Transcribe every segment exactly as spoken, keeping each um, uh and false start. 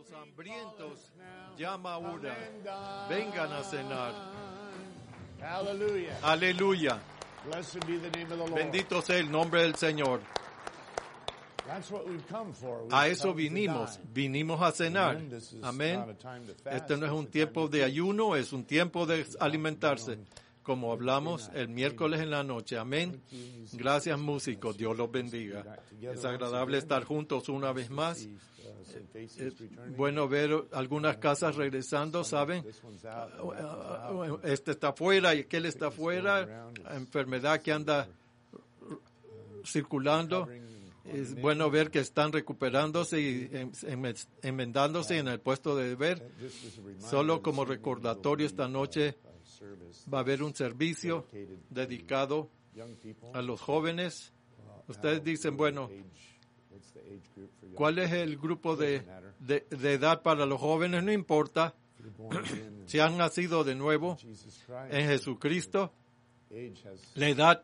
los hambrientos llama ahora. Vengan a cenar. Hallelujah. Aleluya. Blessed be the name of the Lord. Bendito sea el nombre del Señor. That's what we've come for. We've A eso come to vinimos. dine. Vinimos a cenar. Amen. This is Amén. not a time to fast, Este no es it's un a tiempo time to de feast. ayuno, es un tiempo de alimentarse. Como hablamos el miércoles en la noche. Amén. Gracias, músicos. Dios los bendiga. Es agradable estar juntos una vez más. Es bueno ver algunas casas regresando, ¿saben? Este está afuera y aquel está afuera. Enfermedad que anda circulando. Es bueno ver que están recuperándose y enmendándose en el puesto de deber. Solo como recordatorio, esta noche va a haber un servicio dedicado a los jóvenes. Ustedes dicen, bueno, ¿cuál es el grupo de, de, de edad para los jóvenes? No importa. Si han nacido de nuevo en Jesucristo, la edad,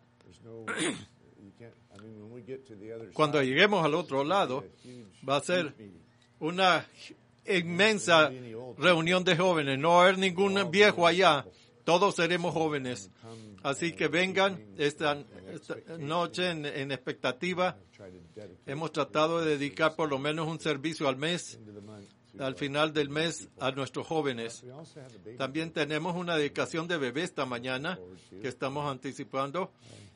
cuando lleguemos al otro lado, va a ser una inmensa reunión de jóvenes. No va a haber ningún viejo allá. Todos seremos jóvenes. Así que vengan esta, esta noche en, en expectativa. Hemos tratado de dedicar por lo menos un servicio al mes, al final del mes, a nuestros jóvenes. También tenemos una dedicación de bebé esta mañana que estamos anticipando.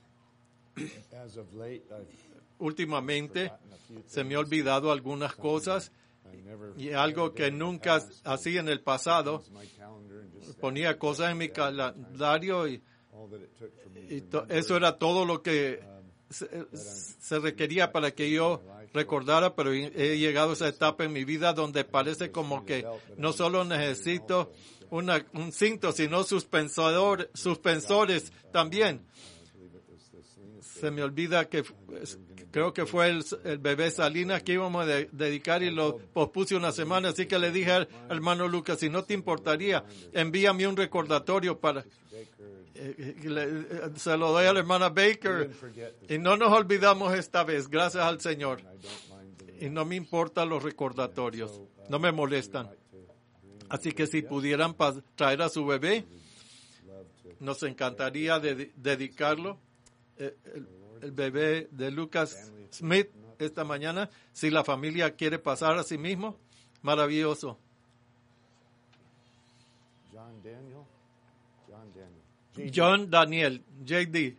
Últimamente se me ha olvidado algudas cosas y algo que nunca hacía en el pasado. Ponía cosas en mi calendario y, y to, eso era todo lo que se, se requería para que yo recordara, pero he llegado a esa etapa en mi vida donde parece como que no solo necesito una, un cinto, sino suspensor, suspensores también. Se me olvida que creo que fue el, el bebé Salinas que íbamos a de, dedicar y lo pospuse una semana, así que le dije al hermano Lucas, si no te importaría, envíame un recordatorio para... Eh, le, se lo doy a la hermana Baker y no nos olvidamos esta vez, gracias al Señor. Y no me importan los recordatorios, no me molestan. Así que si pudieran traer a su bebé, nos encantaría de, dedicarlo. El, el bebé de Lucas Smith esta mañana, si la familia quiere pasar a sí mismo, maravilloso. John Daniel. John Daniel. John Daniel, J D.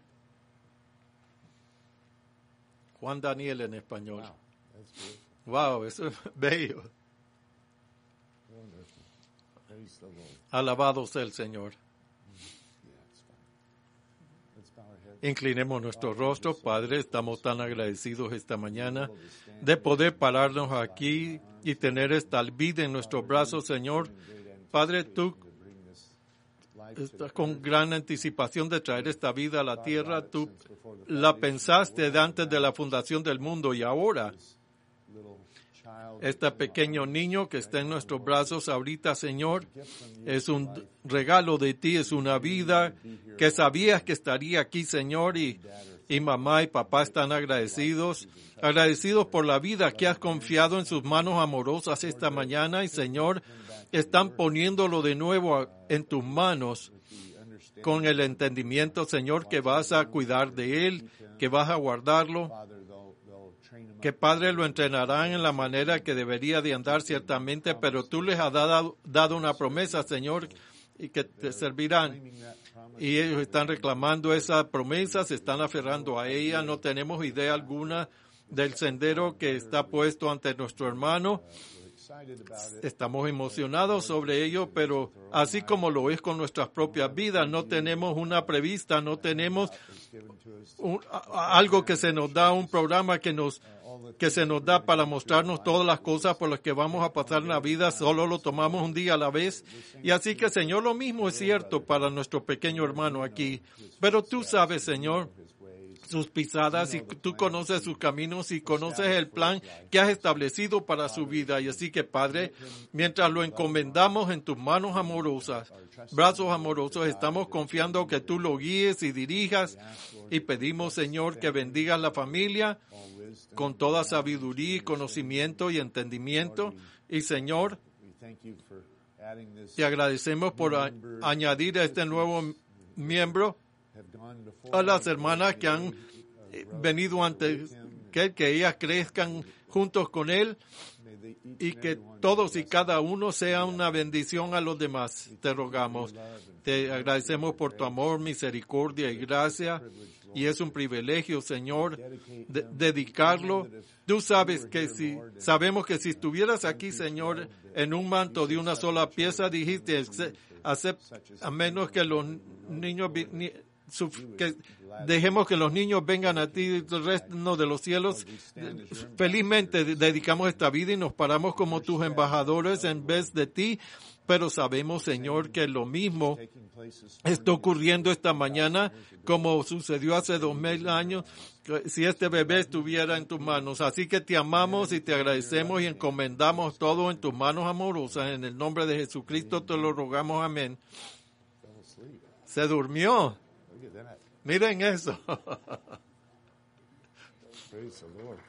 Juan Daniel en español. Wow, eso es bello. Alabado sea el Señor. Inclinemos nuestro rostro, Padre, estamos tan agradecidos esta mañana de poder pararnos aquí y tener esta vida en nuestros brazos, Señor. Padre, tú estás con gran anticipación de traer esta vida a la tierra. Tú la pensaste de antes de la fundación del mundo y ahora este pequeño niño que está en nuestros brazos ahorita, Señor, es un regalo de ti, es una vida que sabías que estaría aquí, Señor, y, y mamá y papá están agradecidos, agradecidos por la vida que has confiado en sus manos amorosas esta mañana, y Señor, están poniéndolo de nuevo en tus manos con el entendimiento, Señor, que vas a cuidar de él, que vas a guardarlo, que Padre lo entrenarán en la manera que debería de andar ciertamente, pero tú les has dado, dado una promesa, Señor, y que te servirán. Y ellos están reclamando esa promesa, se están aferrando a ella, no tenemos idea alguna del sendero que está puesto ante nuestro hermano. Estamos emocionados sobre ello, pero así como lo es con nuestras propias vidas, no tenemos una prevista, no tenemos un, a, algo que se nos da, un programa que nos que se nos da para mostrarnos todas las cosas por las que vamos a pasar en la vida, solo lo tomamos un día a la vez. Y así que, Señor, lo mismo es cierto para nuestro pequeño hermano aquí. Pero tú sabes, Señor, sus pisadas y tú conoces sus caminos y conoces el plan que has establecido para su vida. Y así que, Padre, mientras lo encomendamos en tus manos amorosas, brazos amorosos, estamos confiando que tú lo guíes y dirijas y pedimos, Señor, que bendigas la familia con toda sabiduría y conocimiento y entendimiento Y Señor, we thank you for adding this. te agradecemos por a- añadir a este nuevo miembro Have gone before a las me, hermanas que han eh, venido ante que, que ellas crezcan juntos con él may they each y and que every one todos y cada uno sea una bendición a los demás. Te rogamos. Te agradecemos por tu amor, misericordia y gracia. Y es un privilegio, Señor, de- dedicarlo. Tú sabes que si, sabemos que si estuvieras aquí, Señor, en un manto de una sola pieza, dijiste, "Se- acep- a menos que los niños, vi- ni- suf- que dejemos que los niños vengan a ti, el resto de los cielos, felizmente dedicamos esta vida y nos paramos como tus embajadores en vez de ti, pero sabemos, Señor, que lo mismo taking places está ocurriendo esta mañana, como sucedió hace dos mil años, si este bebé estuviera en tus manos. Así que te amamos y te agradecemos y encomendamos todo en tus manos amorosas. En el nombre de Jesucristo te lo rogamos. Amén. fell asleep. Se durmió. Look at that. Miren eso. Praise the Lord.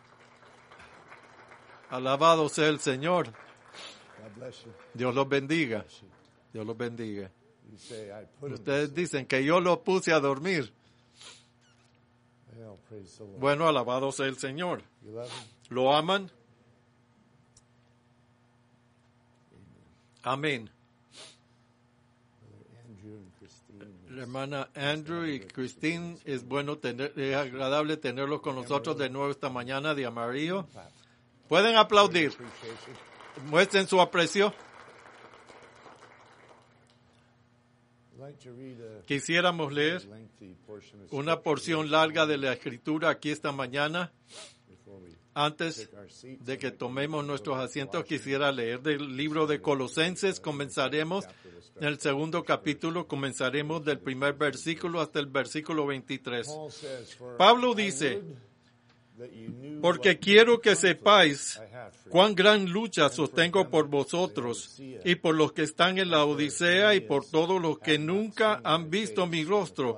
Alabado sea el Señor. God bless you. Dios los bendiga. Dios los bendiga. You say, I put him. Ustedes dicen que yo lo puse a dormir. Well, praise the Lord. Bueno, alabado sea el Señor. You love him? ¿Lo aman? Amén. Brother Andrew and Christine. La hermana Andrew y Christine, es bueno tener, es agradable tenerlos con nosotros de nuevo esta mañana de amarillo. Pueden aplaudir. Appreciation. Muestren su aprecio. I'd like to read a Quisiéramos leer lengthy portion of una scripture porción larga de la escritura aquí esta mañana. before we Antes take our seats. de que tomemos nuestros asientos, quisiera leer del libro de Colosenses. Comenzaremos en el segundo capítulo, comenzaremos del primer versículo hasta el versículo veintitrés. Paul says, "For Pablo I dice, would that you knew porque what quiero que conflict sepáis I have for you, cuán gran lucha sostengo por vosotros y por los que están en la Odisea y por todos los que nunca han visto mi rostro.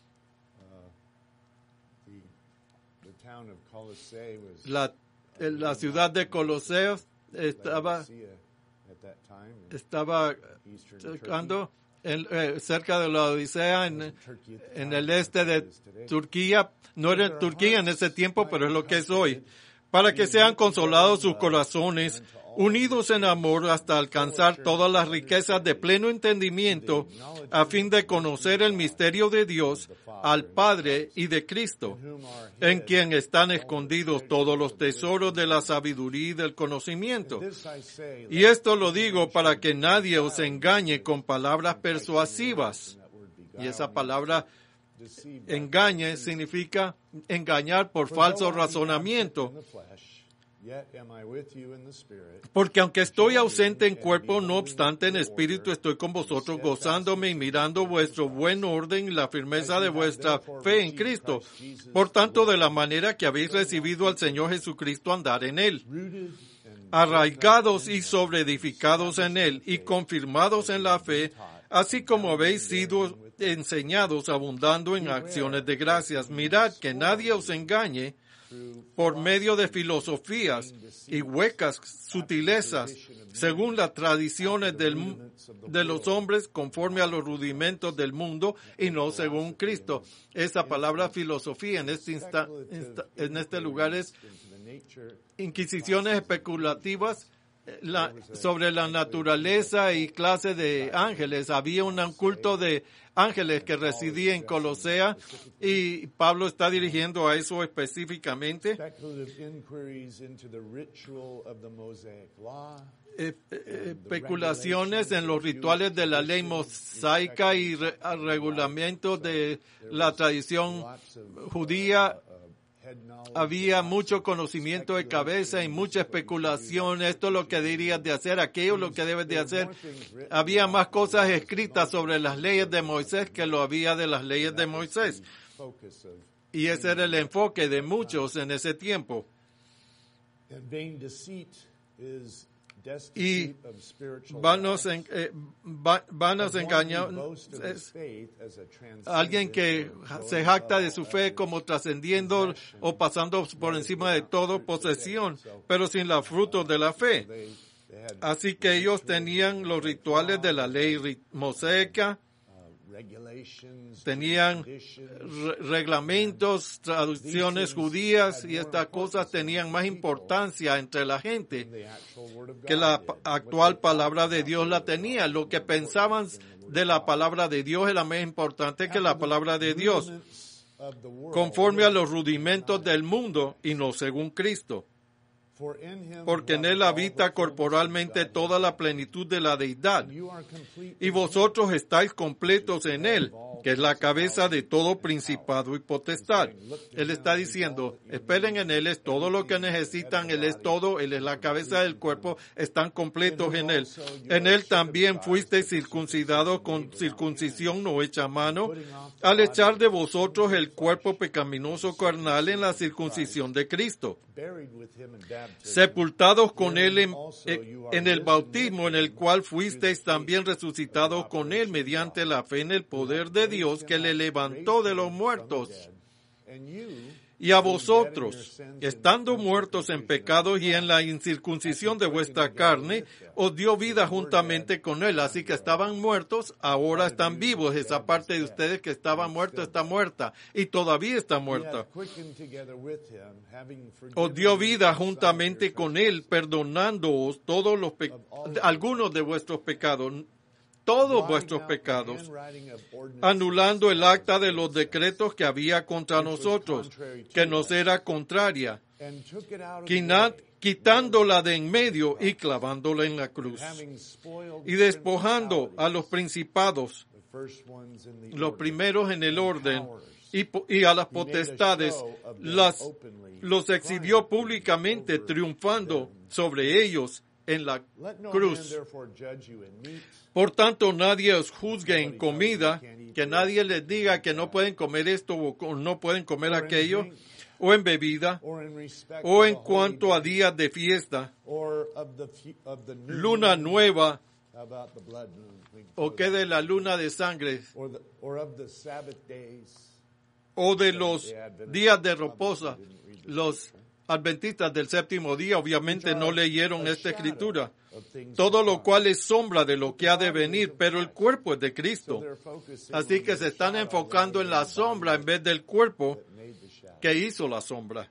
The, the town of Colossae was La, la ciudad de Coloseos estaba, Laodicea at that time, in estaba eastern cercando en- eh, cerca de la Odisea en, Turkey at the en time, el este de as it is today. Turquía. No era Turquía en ese tiempo, pero es lo que es hoy. Para que sean consolados sus corazones, unidos en amor hasta alcanzar todas las riquezas de pleno entendimiento, a fin de conocer el misterio de Dios, al Padre y de Cristo, en quien están escondidos todos los tesoros de la sabiduría y del conocimiento. This I say, Y esto lo digo para que nadie os engañe con palabras persuasivas. that word Y beguile esa means palabra deceived by engañe significa engañar por For falso though I be absent razonamiento. in the flesh, yet am I with you in the spirit, Porque aunque estoy ausente en cuerpo, no obstante en espíritu estoy con vosotros gozándome y mirando vuestro buen orden y la firmeza de vuestra fe en Cristo. Por tanto, de la manera que habéis recibido al Señor Jesucristo, andar en Él, rooted and arraigados y sobreedificados en Él y confirmados en la fe, así como habéis sido enseñados, abundando en acciones de gracias. Mirad que nadie os engañe por medio de filosofías y huecas sutilezas, según las tradiciones del, de los hombres, conforme a los rudimentos del mundo, y no según Cristo. Esa palabra filosofía en este, insta, insta, en este lugar es into the nature inquisiciones especulativas la, sobre la naturaleza y clase de ángeles. Había un culto de ángeles que residía en Colosea y Pablo está dirigiendo a eso específicamente. speculative inquiries into the ritual of the Mosaic law, Eh, eh, especulaciones en los rituales de la ley mosaica y re, regulamientos de la tradición lots of judía. uh, head knowledge. Había mucho conocimiento de cabeza y mucha especulación. Esto es lo que dirías de hacer, aquello es lo que debes de hacer. Había más cosas escritas sobre las leyes de Moisés que lo había de las leyes de Moisés. Focus of Y ese era el enfoque de muchos en ese tiempo. and vain deceit is Y destitute of spiritual vanos, life. en, eh, va- vanos Of one engañados. who boasts of his Es faith as a transcendent alguien que or se jacta de su fe como trascendiendo o pasando por encima de todo posesión, pero sin los frutos de la fe. they, Así que ellos tenían los rituales de la ley ri- mosaica, tenían re- reglamentos, traducciones judías, y estas cosas tenían más importancia entre la gente que la pa- actual palabra de Dios la tenía. Lo que pensaban de la palabra de Dios era más importante que la palabra de Dios, conforme a los rudimentos del mundo y no según Cristo. Porque en él habita corporalmente toda la plenitud de la deidad, y vosotros estáis completos en él, que es la cabeza de todo principado y potestad. Él está diciendo, esperen en él, es todo lo que necesitan, él es todo, él es la cabeza del cuerpo, están completos en él. En él también fuisteis circuncidados con circuncisión no hecha a mano, al echar de vosotros el cuerpo pecaminoso carnal en la circuncisión de Cristo, sepultados con él en, en el bautismo, en el cual fuisteis también resucitados con él mediante la fe en el poder de Dios que le levantó de los muertos. Y a vosotros, estando muertos en pecados y en la incircuncisión de vuestra carne, os dio vida juntamente con él. Así que estaban muertos, ahora están vivos. Esa parte de ustedes que estaba muerta está muerta y todavía está muerta. Os dio vida juntamente con él, perdonándoos todos los pe- algunos de vuestros pecados, todos vuestros pecados, anulando el acta de los decretos que había contra nosotros, que nos era contraria, quitándola de en medio y clavándola en la cruz, y despojando a los principados, los primeros en el orden, y, y a las potestades, las, los exhibió públicamente, triunfando sobre ellos en la cruz. Por tanto, nadie os juzgue en comida, que nadie les diga que no pueden comer esto o no pueden comer aquello, o en bebida, o en cuanto a días de fiesta, luna nueva, o que de la luna de sangre, o de los días de reposo. Los adventistas del séptimo día obviamente no leyeron esta escritura. Todo lo cual es sombra de lo que ha de venir, pero el cuerpo es de Cristo. Así que se están enfocando en la sombra en vez del cuerpo que hizo la sombra.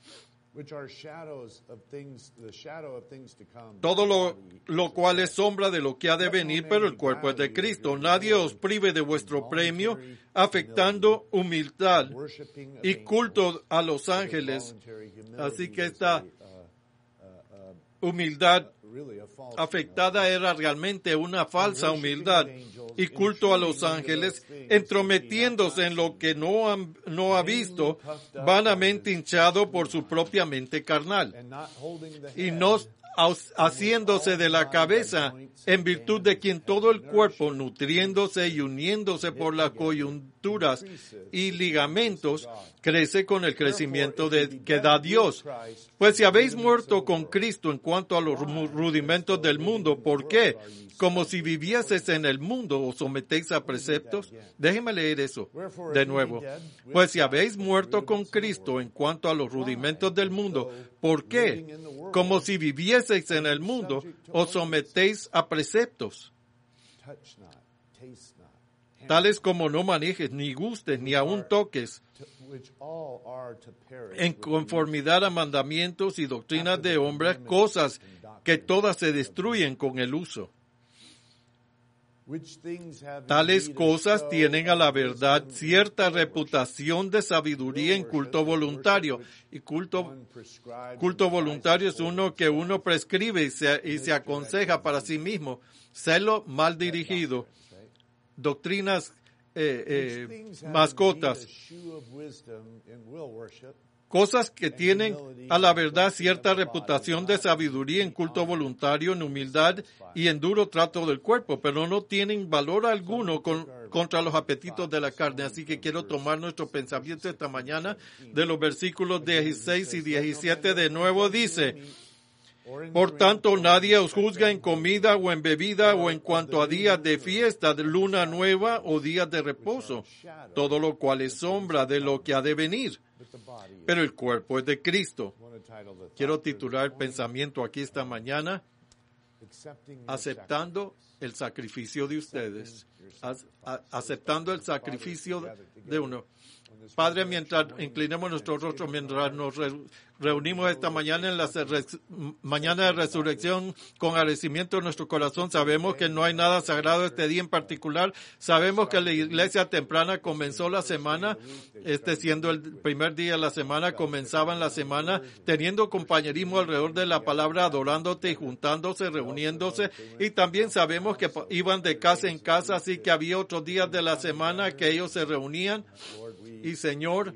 Todo lo, lo cual es sombra de lo que ha de venir, pero el cuerpo es de Cristo. Nadie os prive de vuestro premio, afectando humildad y culto a los ángeles. Así que esta humildad afectada era realmente una falsa humildad y culto a los ángeles, entrometiéndose en lo que no, han, no ha visto, vanamente hinchado por su propia mente carnal, y no haciéndose de la cabeza, en virtud de quien todo el cuerpo, nutriéndose y uniéndose por las coyunturas y ligamentos, crece con el crecimiento de, que da Dios. Pues si habéis muerto con Cristo en cuanto a los rudimentos del mundo, ¿por qué? Como si vivieseis en el mundo, ¿os sometéis a preceptos? Déjenme leer eso de nuevo. Pues si habéis muerto con Cristo en cuanto a los rudimentos del mundo, ¿por qué? Como si vivieseis en el mundo, ¿os sometéis a preceptos? Tales como no manejes, ni gustes, ni aun toques, en conformidad a mandamientos y doctrinas de hombres, cosas que todas se destruyen con el uso. Tales cosas tienen a la verdad cierta reputación de sabiduría en culto voluntario. Y culto, culto voluntario es uno que uno prescribe y se, y se aconseja para sí mismo. Celo mal dirigido. Doctrinas, eh, eh, mascotas. Cosas que tienen a la verdad cierta reputación de sabiduría en culto voluntario, en humildad y en duro trato del cuerpo, pero no tienen valor alguno con, contra los apetitos de la carne. Así que quiero tomar nuestro pensamiento esta mañana de los versículos dieciséis y diecisiete. De nuevo dice: por tanto, nadie os juzga en comida o en bebida o en cuanto a días de fiesta, de luna nueva o días de reposo, todo lo cual es sombra de lo que ha de venir. Pero el cuerpo es de Cristo. Quiero titular el pensamiento aquí esta mañana: aceptando el sacrificio de ustedes, As, a, aceptando el sacrificio de uno. Padre, mientras inclinemos nuestros rostros, mientras nos re, reunimos esta mañana en la res, mañana de resurrección con agradecimiento en nuestro corazón, sabemos que no hay nada sagrado este día en particular. Sabemos que la iglesia temprana comenzó la semana, este siendo el primer día de la semana, comenzaban la semana teniendo compañerismo alrededor de la palabra, adorándote y juntándose, reuniéndose. Y también sabemos que iban de casa en casa, así que había otros días de la semana que ellos se reunían. Y Señor,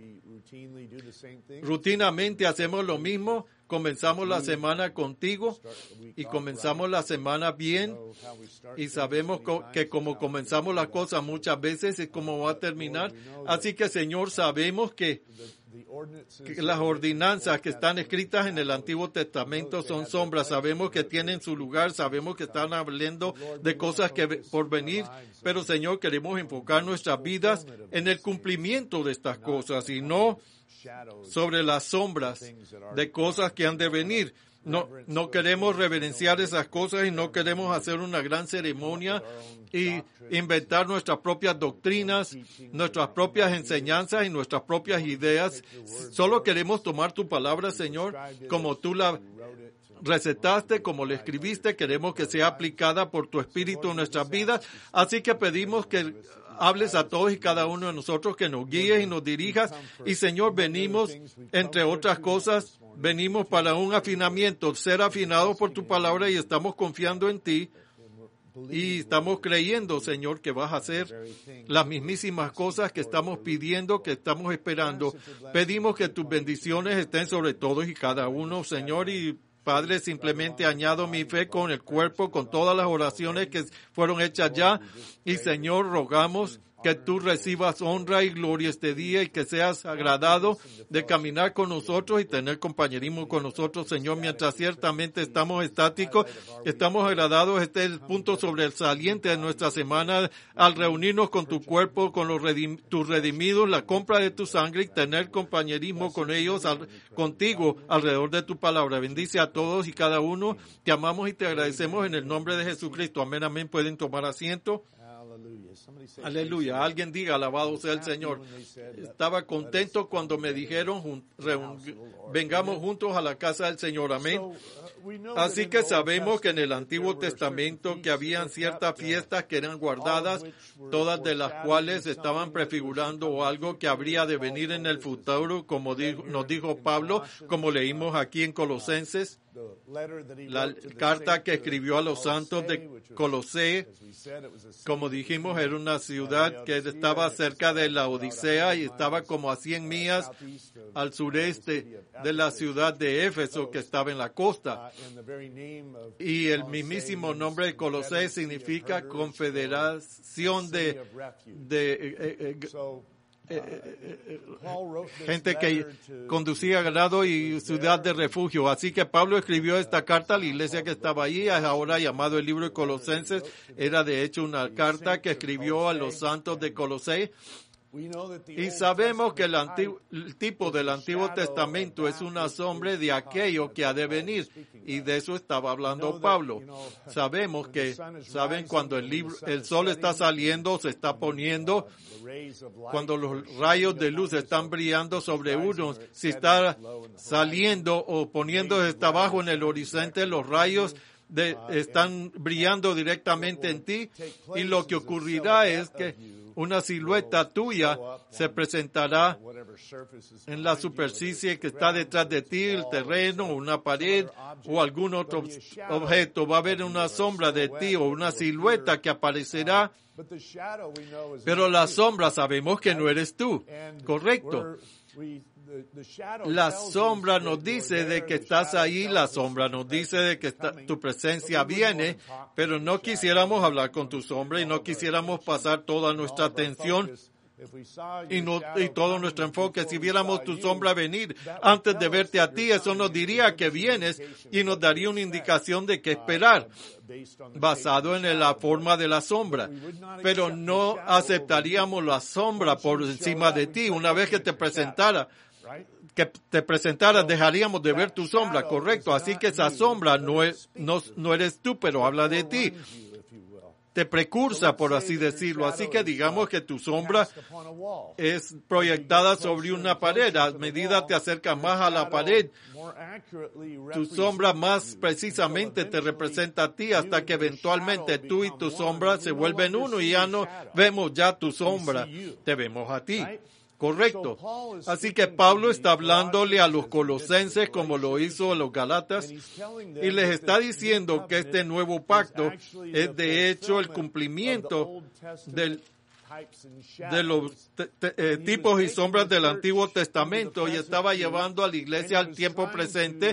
rutinamente hacemos lo mismo, comenzamos la semana contigo y comenzamos la semana bien y sabemos que como comenzamos las cosas muchas veces es como va a terminar. Así que Señor, sabemos que, que las ordenanzas que están escritas en el Antiguo Testamento son sombras, sabemos que tienen su lugar, sabemos que están hablando de cosas que por venir, pero Señor, queremos enfocar nuestras vidas en el cumplimiento de estas cosas y no sobre las sombras de cosas que han de venir. No, no queremos reverenciar esas cosas y no queremos hacer una gran ceremonia y inventar nuestras propias doctrinas, nuestras propias enseñanzas y nuestras propias ideas. Solo queremos tomar tu palabra, Señor, como tú la recetaste, como le escribiste. Queremos que sea aplicada por tu Espíritu en nuestras vidas. Así que pedimos que hables a todos y cada uno de nosotros, que nos guíes y nos dirijas. Y Señor, venimos, entre otras cosas, venimos para un afinamiento, ser afinados por tu palabra y estamos confiando en ti. Y estamos creyendo, Señor, que vas a hacer las mismísimas cosas que estamos pidiendo, que estamos esperando. Pedimos que tus bendiciones estén sobre todos y cada uno, Señor, y Padre, simplemente añado mi fe con el cuerpo, con todas las oraciones que fueron hechas ya. Y Señor, rogamos que tú recibas honra y gloria este día y que seas agradado de caminar con nosotros y tener compañerismo con nosotros, Señor, mientras ciertamente estamos estáticos, estamos agradados. Este es el punto sobresaliente de nuestra semana, al reunirnos con tu cuerpo, con los redim, tus redimidos, la compra de tu sangre y tener compañerismo con ellos, al, contigo, alrededor de tu palabra. Bendice a todos y cada uno. Te amamos y te agradecemos en el nombre de Jesucristo. Amén, amén. Pueden tomar asiento. Aleluya. Alguien diga, alabado sea el Señor. Estaba contento cuando me dijeron, vengamos juntos a la casa del Señor. Amén. Así que sabemos que en el Antiguo Testamento que habían ciertas fiestas que eran guardadas, todas de las cuales estaban prefigurando algo que habría de venir en el futuro, como dijo, nos dijo Pablo, como leímos aquí en Colosenses. La carta que escribió a los santos de Colosé, como dijimos, era una ciudad que estaba cerca de la Odisea y estaba como a cien millas al sureste de la ciudad de Éfeso, que estaba en la costa. Y el mismísimo nombre de Colosé significa confederación de, de eh, eh, Eh, eh, eh, gente que conducía ganado y ciudad de refugio. Así que Pablo escribió esta carta a la iglesia que estaba allí, ahora llamado el libro de Colosenses. Era de hecho una carta que escribió a los santos de Colosé. Y sabemos que el, antiguo, el tipo del Antiguo Testamento es una sombra de aquello que ha de venir. Y de eso estaba hablando Pablo. Sabemos que, saben, cuando el, libro, el sol está saliendo, se está poniendo, cuando los rayos de luz están brillando sobre uno, si está saliendo o poniéndose hasta abajo en el horizonte, los rayos de, están brillando directamente en ti. Y lo que ocurrirá es que una silueta tuya se presentará en la superficie que está detrás de ti, el terreno, una pared o algún otro objeto. Va a haber una sombra de ti o una silueta que aparecerá. Pero la sombra sabemos que no eres tú. Correcto. La sombra nos dice de que estás ahí, la sombra nos dice de que está, tu presencia viene, pero no quisiéramos hablar con tu sombra y no quisiéramos pasar toda nuestra atención y, no, y todo nuestro enfoque. Si viéramos tu sombra venir antes de verte a ti, eso nos diría que vienes y nos daría una indicación de qué esperar, basado en la forma de la sombra. Pero no aceptaríamos la sombra por encima de ti una vez que te presentara. que te presentaras, dejaríamos de ver tu sombra, correcto. Así que esa sombra no, es, no, no eres tú, pero habla de ti. Te precursa, por así decirlo. Así que digamos que tu sombra es proyectada sobre una pared. A medida te acercas más a la pared, tu sombra más precisamente te representa a ti, hasta que eventualmente tú y tu sombra se vuelven uno y ya no vemos ya tu sombra, te vemos a ti. Correcto. Así que Pablo está hablándole a los colosenses como lo hizo a los galatas y les está diciendo que este nuevo pacto es de hecho el cumplimiento del, de los te, te, eh, tipos y sombras del Antiguo Testamento, y estaba llevando a la iglesia al tiempo presente,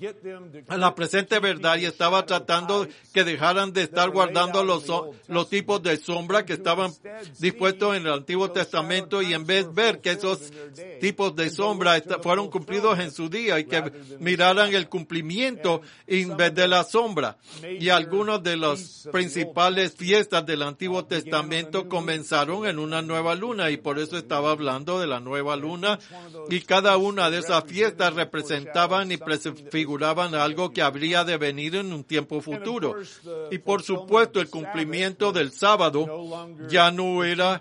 a la presente verdad, y estaba tratando que dejaran de estar guardando los, los tipos de sombra que estaban dispuestos en el Antiguo Testamento, y en vez de ver que esos tipos de sombra fueron cumplidos en su día y que miraran el cumplimiento en vez de la sombra. Y algunas de las principales fiestas del Antiguo Testamento comenzaron en una nueva luna, y por eso estaba hablando de la nueva luna, y cada una de esas fiestas representaban y prefiguraban figuraban algo que habría de venir en un tiempo futuro. Y por supuesto el cumplimiento del sábado ya no era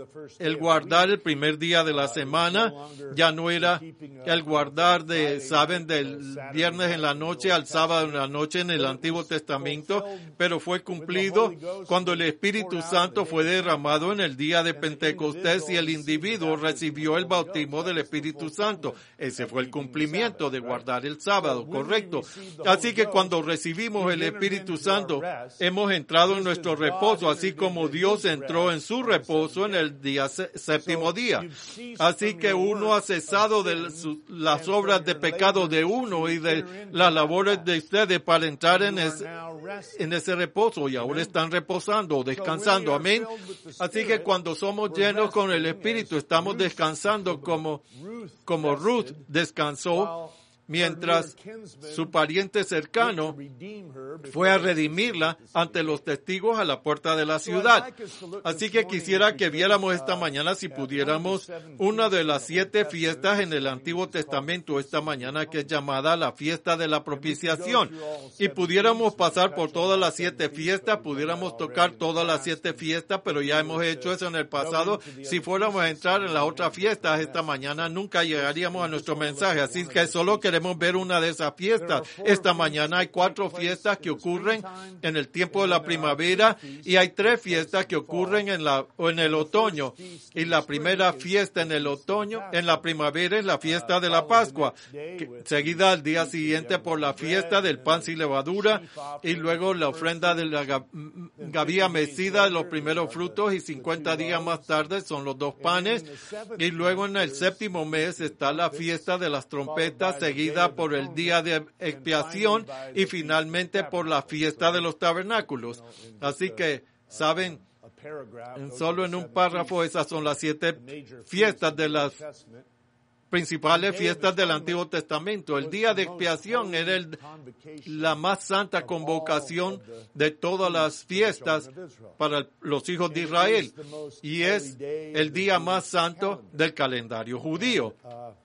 el guardar el primer día de la semana, ya no era el guardar de, saben, del viernes en la noche al sábado en la noche en el Antiguo Testamento, pero fue cumplido cuando el Espíritu Santo fue derramado en el día de Pentecostés y el individuo recibió el bautismo del Espíritu Santo. Ese fue el cumplimiento de guardar el sábado. Correcto. Así que cuando recibimos el Espíritu Santo, hemos entrado en nuestro reposo, así como Dios entró en su reposo en el día séptimo día. Así que uno ha cesado de las obras de pecado de uno y de las labores de ustedes para entrar en ese, en ese reposo, y ahora están reposando, descansando. Amén. Así que cuando somos llenos con el Espíritu, estamos descansando como, como Ruth descansó, mientras su pariente cercano fue a redimirla ante los testigos a la puerta de la ciudad. Así que quisiera que viéramos esta mañana, si pudiéramos, una de las siete fiestas en el Antiguo Testamento esta mañana, que es llamada la fiesta de la propiciación. Y pudiéramos pasar por todas las siete fiestas, pudiéramos tocar todas las siete fiestas, pero ya hemos hecho eso en el pasado. Si fuéramos a entrar en las otras fiestas esta mañana, nunca llegaríamos a nuestro mensaje. Así que solo queremos Queremos ver una de esas fiestas. Esta mañana hay cuatro fiestas que ocurren en el tiempo de la primavera, y hay tres fiestas que ocurren en la o en el otoño. Y la primera fiesta en el otoño, en la primavera, es la fiesta de la Pascua, que, seguida al día siguiente por la fiesta del pan sin levadura, y luego la ofrenda de la gavilla mecida de los primeros frutos, y cincuenta días más tarde son los dos panes. Y luego en el séptimo mes está la fiesta de las trompetas, seguida por el día de expiación, y finalmente por la fiesta de los tabernáculos. Así que, saben, solo en un párrafo esas son las siete fiestas de las principales fiestas del Antiguo Testamento. El día de expiación era el, la más santa convocación de todas las fiestas para los hijos de Israel, y es el día más santo del calendario judío.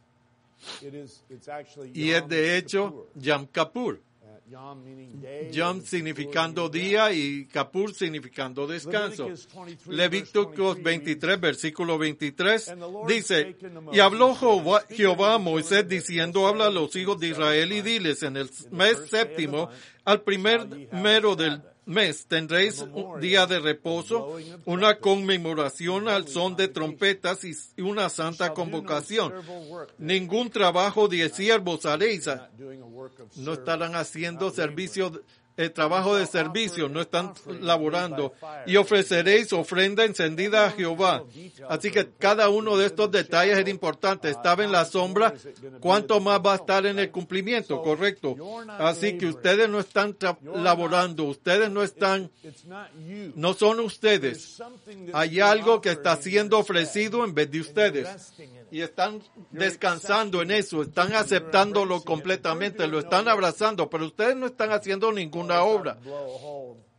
Y es de hecho Yom Kippur. Yom significando día y Kippur significando descanso. Levíticos veintitrés, versículo veintitrés, dice: y habló Jehová, Jehová a Moisés diciendo, habla a los hijos de Israel y diles, en el mes séptimo, al primer mero del mes tendréis un día de reposo, una conmemoración al son de trompetas y una santa convocación. Ningún trabajo de siervos haréis. No estarán haciendo servicio, el trabajo de servicio, no están laborando. Y ofreceréis ofrenda encendida a Jehová. Así que cada uno de estos detalles es importante. Estaba en la sombra, ¿cuánto más va a estar en el cumplimiento? Correcto. Así que ustedes no están laborando, ustedes no están, no son ustedes. Hay algo que está siendo ofrecido en vez de ustedes. Y están descansando en eso, están aceptándolo completamente, lo están abrazando, pero ustedes no están haciendo ninguna obra.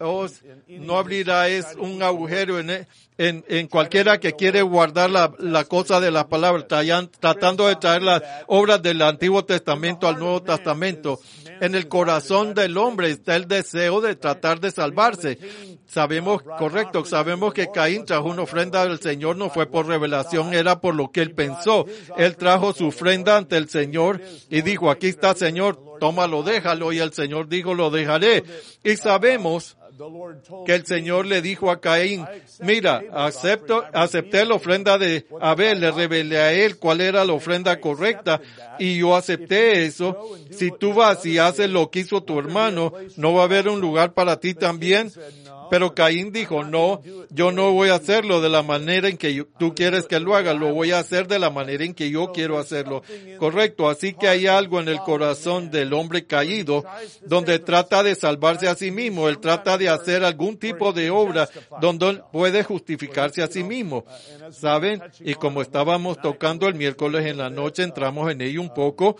Oh, no abrirá es un agujero en, en, en cualquiera que quiere guardar la, la cosa de la palabra, trayan, tratando de traer las obras del Antiguo Testamento al Nuevo Testamento. En el corazón del hombre está el deseo de tratar de salvarse. Sabemos, correcto, sabemos que Caín trajo una ofrenda del Señor, no fue por revelación, era por lo que él pensó. Él trajo su ofrenda ante el Señor y dijo, aquí está, Señor, tómalo, déjalo. Y el Señor dijo, lo dejaré. Y sabemos que el Señor le dijo a Caín, mira, acepto, acepté la ofrenda de Abel, le revelé a él cuál era la ofrenda correcta y yo acepté eso. Si tú vas y haces lo que hizo tu hermano, ¿no va a haber un lugar para ti también? Pero Caín dijo, no, yo no voy a hacerlo de la manera en que yo, tú quieres que lo haga, lo voy a hacer de la manera en que yo quiero hacerlo. Correcto, así que hay algo en el corazón del hombre caído donde trata de salvarse a sí mismo, él trata de hacer algún tipo de obra donde él puede justificarse a sí mismo. ¿Saben? Y como estábamos tocando el miércoles en la noche, entramos en ello un poco,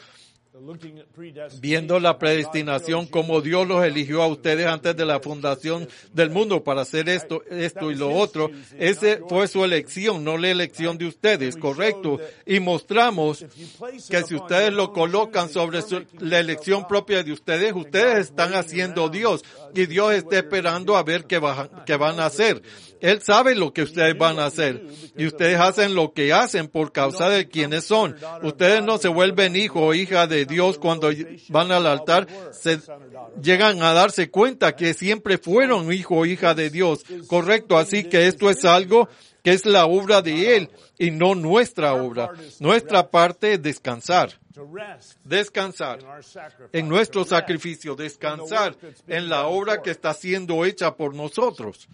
viendo la predestinación, como Dios los eligió a ustedes antes de la fundación del mundo para hacer esto, esto y lo otro. Ese fue su elección, no la elección de ustedes, correcto. Y mostramos que si ustedes lo colocan sobre su, la elección propia de ustedes, ustedes están haciendo Dios y Dios está esperando a ver qué, va, qué van a hacer. Él sabe lo que ustedes van a hacer y ustedes hacen lo que hacen por causa de quienes son. Ustedes no se vuelven hijo o hija de Dios cuando van al altar, se llegan a darse cuenta que siempre fueron hijo o hija de Dios. Correcto, así que esto es algo que es la obra de Él y no nuestra obra. Nuestra parte es descansar. Descansar en nuestro sacrificio, descansar en la obra que está siendo hecha por nosotros.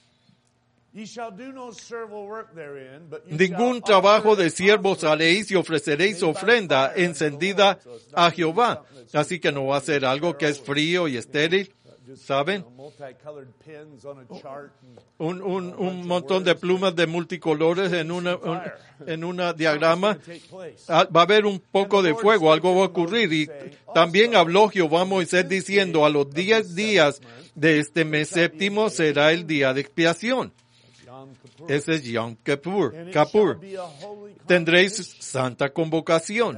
Ningún trabajo de siervos haréis y ofreceréis ofrenda encendida a Jehová. Así que no va a ser algo que es frío y estéril, ¿saben? Un, un, un montón de plumas de multicolores en una, un, en una diagrama. Va a haber un poco de fuego, algo va a ocurrir. Y también habló Jehová a Moisés diciendo, a los diez días de este mes séptimo será el día de expiación. Ese es Yom Kippur. Kippur. Tendréis santa convocación.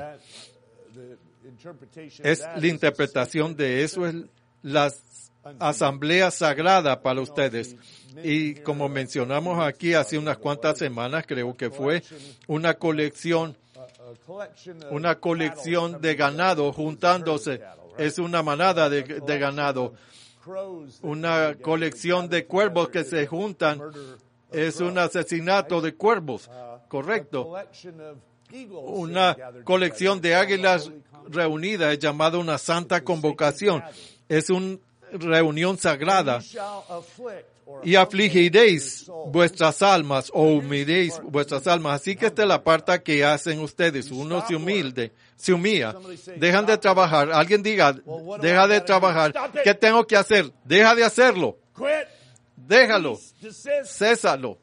Es la interpretación de eso, es la asamblea sagrada para ustedes. Y como mencionamos aquí hace unas cuantas semanas, creo que fue una colección, una colección de ganado juntándose. Es una manada de, de ganado. Una colección de cuervos que se juntan. Es un asesinato de cuervos, correcto. Una colección de águilas reunidas es llamada una santa convocación. Es una reunión sagrada. Y afligiréis vuestras almas o humiréis vuestras almas. Así que esta es la parte que hacen ustedes. Uno se humilde, se humilla. Dejan de trabajar. Alguien diga, deja de trabajar. ¿Qué tengo que hacer? Deja de hacerlo. Déjalo, césalo.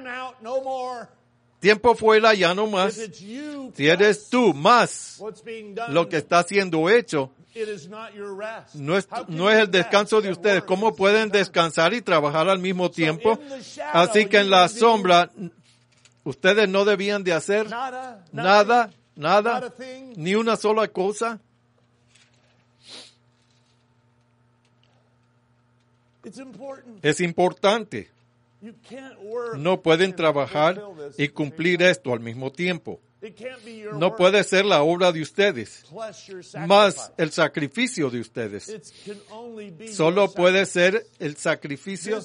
Tiempo fuera, ya no más. Si eres tú más lo que está siendo hecho, no es, no es el descanso de ustedes. ¿Cómo pueden descansar y trabajar al mismo tiempo? Así que en la sombra, ustedes no debían de hacer nada, nada, ni una sola cosa. Es importante. No pueden trabajar y cumplir esto al mismo tiempo. No puede ser la obra de ustedes, más el sacrificio de ustedes. Solo puede ser el sacrificio.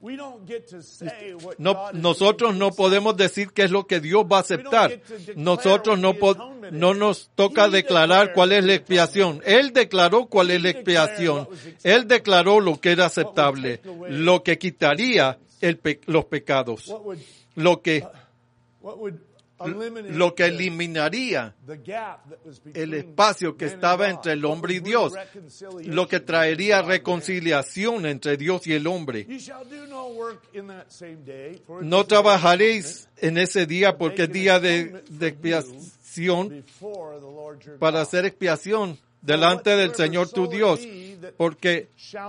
No, nosotros no podemos decir qué es lo que Dios va a aceptar. Nosotros no, po- no nos toca declarar cuál es la expiación. Él declaró cuál es la expiación. Él declaró lo que era aceptable, lo que quitaría el pe- los pecados, lo que, lo que eliminaría el espacio que estaba entre el hombre y Dios, lo que traería reconciliación entre Dios y el hombre. No trabajaréis en ese día porque es día de, de expiación para hacer expiación delante del Señor tu Dios, porque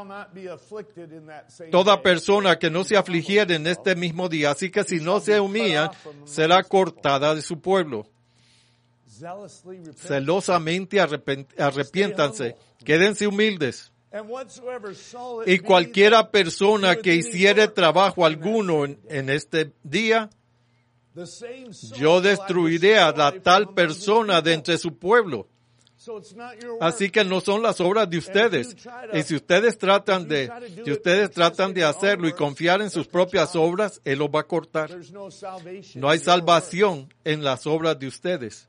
toda persona que no se afligiere en este mismo día, así que si no se humilla, será cortada de su pueblo. Celosamente arrepiéntanse, quédense humildes. Y cualquiera persona que hiciere trabajo alguno en, en este día, yo destruiré a la tal persona de entre su pueblo. Así que no son las obras de ustedes. Y si ustedes tratan de, si ustedes tratan de hacerlo y confiar en sus propias obras, Él los va a cortar. No hay salvación en las obras de ustedes.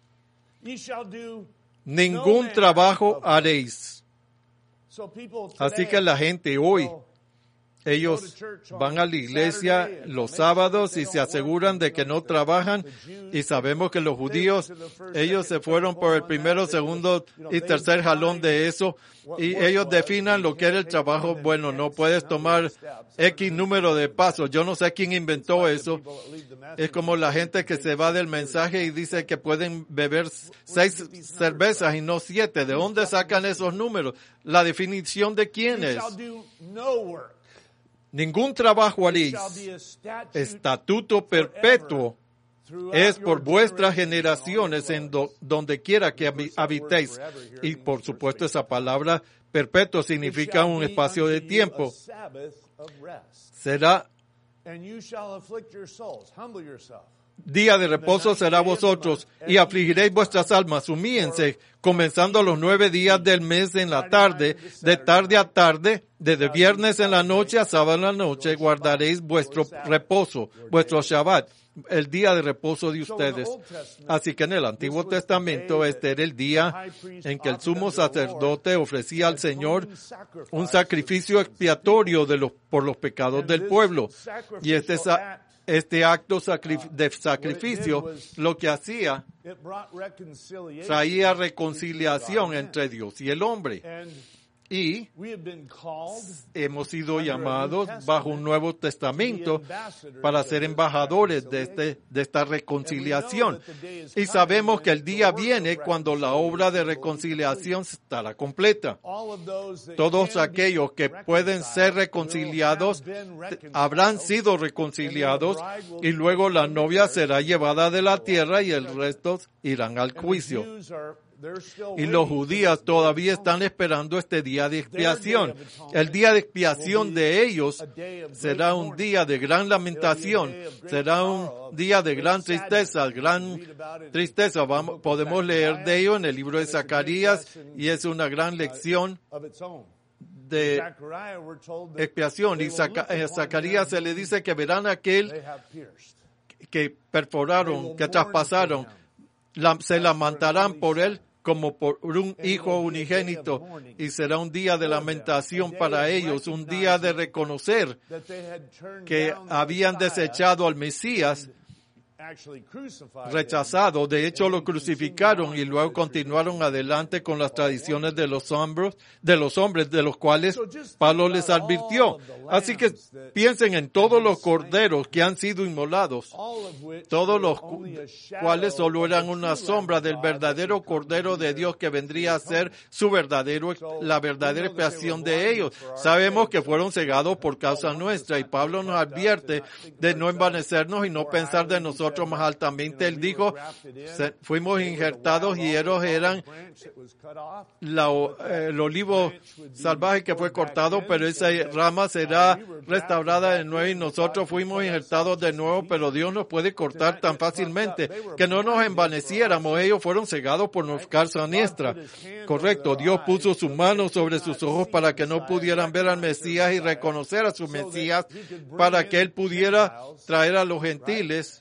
Ningún trabajo haréis. Así que la gente hoy, ellos van a la iglesia los sábados y se aseguran de que no trabajan, y sabemos que los judíos, ellos se fueron por el primero, segundo y tercer jalón de eso, y ellos definan lo que era el trabajo. Bueno, no puedes tomar X número de pasos. Yo no sé quién inventó eso. Es como la gente que se va del mensaje y dice que pueden beber seis cervezas y no siete. ¿De dónde sacan esos números? La definición de quién es. Ningún trabajo haréis. Estatuto perpetuo es por vuestras generaciones en do, donde quiera que habitéis. Y por supuesto esa palabra perpetuo significa un espacio de tiempo. Será día de reposo será vosotros, y afligiréis vuestras almas. Humíense, comenzando los nueve días del mes en la tarde, de tarde a tarde, desde viernes en la noche a sábado en la noche, guardaréis vuestro reposo, vuestro Shabbat, el día de reposo de ustedes. Así que en el Antiguo Testamento este era el día en que el sumo sacerdote ofrecía al Señor un sacrificio expiatorio de los, por los pecados del pueblo. Y este sa- Este acto de sacrificio lo que hacía, traía reconciliación entre Dios y el hombre. Y hemos sido llamados bajo un Nuevo Testamento para ser embajadores de, este, de esta reconciliación. Y sabemos que el día viene cuando la obra de reconciliación estará completa. Todos aquellos que pueden ser reconciliados habrán sido reconciliados, y luego la novia será llevada de la tierra y el resto irán al juicio. Y los judíos todavía están esperando este día de expiación. El día de expiación de ellos será un día de gran lamentación, será un día de gran tristeza, gran tristeza. Vamos, podemos leer de ello en el libro de Zacarías, y es una gran lección de expiación. Y a Zacarías se le dice que verán aquel que perforaron, que traspasaron, la, se lamentarán por él como por un hijo unigénito, y será un día de lamentación para ellos, un día de reconocer que habían desechado al Mesías, rechazado. De hecho, lo crucificaron y luego continuaron adelante con las tradiciones de los hombres, de los hombres, de los cuales Pablo les advirtió. Así que piensen en todos los corderos que han sido inmolados, todos los cuales solo eran una sombra del verdadero Cordero de Dios que vendría a ser su verdadero, la verdadera expiación de ellos. Sabemos que fueron cegados por causa nuestra, y Pablo nos advierte de no envanecernos y no pensar de nosotros más altamente. Él dijo, fuimos injertados, y ellos eran la, el olivo salvaje que fue cortado, pero esa rama será restaurada de nuevo, y nosotros fuimos injertados de nuevo, pero Dios nos puede cortar tan fácilmente que no nos envaneciéramos. Ellos fueron cegados por nuestra causa nuestra. Correcto, Dios puso su mano sobre sus ojos para que no pudieran ver al Mesías y reconocer a su Mesías, para que Él pudiera traer a los gentiles.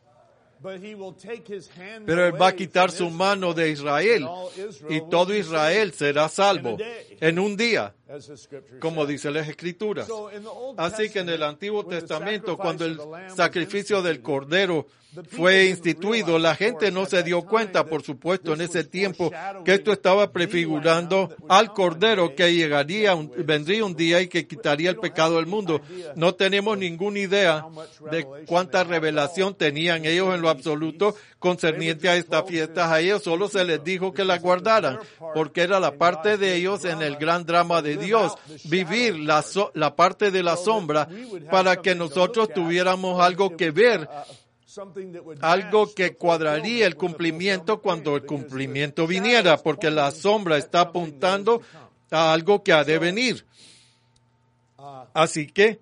Pero Él va a quitar su mano de Israel, y todo Israel será salvo en un día. as the scripture como says. dice las Escrituras. So in the Old Así que en el Testament, Antiguo when the Testamento, sacrifice cuando el of the lamb was sacrificio del instituted, Cordero the people fue didn't instituido, realize, la of gente course, no at se that dio time cuenta, that por supuesto, en this ese was tiempo, foreshadowing que esto estaba the prefigurando lamb that would al come one Cordero day que llegaría, and un- take away the vendría sin un of the día y world. que quitaría el We don't pecado have del mundo. any idea No tenemos of ninguna idea how much de revelation cuánta they had at revelación all tenían ellos en lo concerning these absoluto feasts. concerniente a estas fiestas. A ellos solo se les dijo que las guardaran, porque era la parte de ellos en el gran drama de Dios, vivir la, so- la parte de la sombra, para que nosotros tuviéramos algo que ver, algo que cuadraría el cumplimiento cuando el cumplimiento viniera, porque la sombra está apuntando a algo que ha de venir. Así que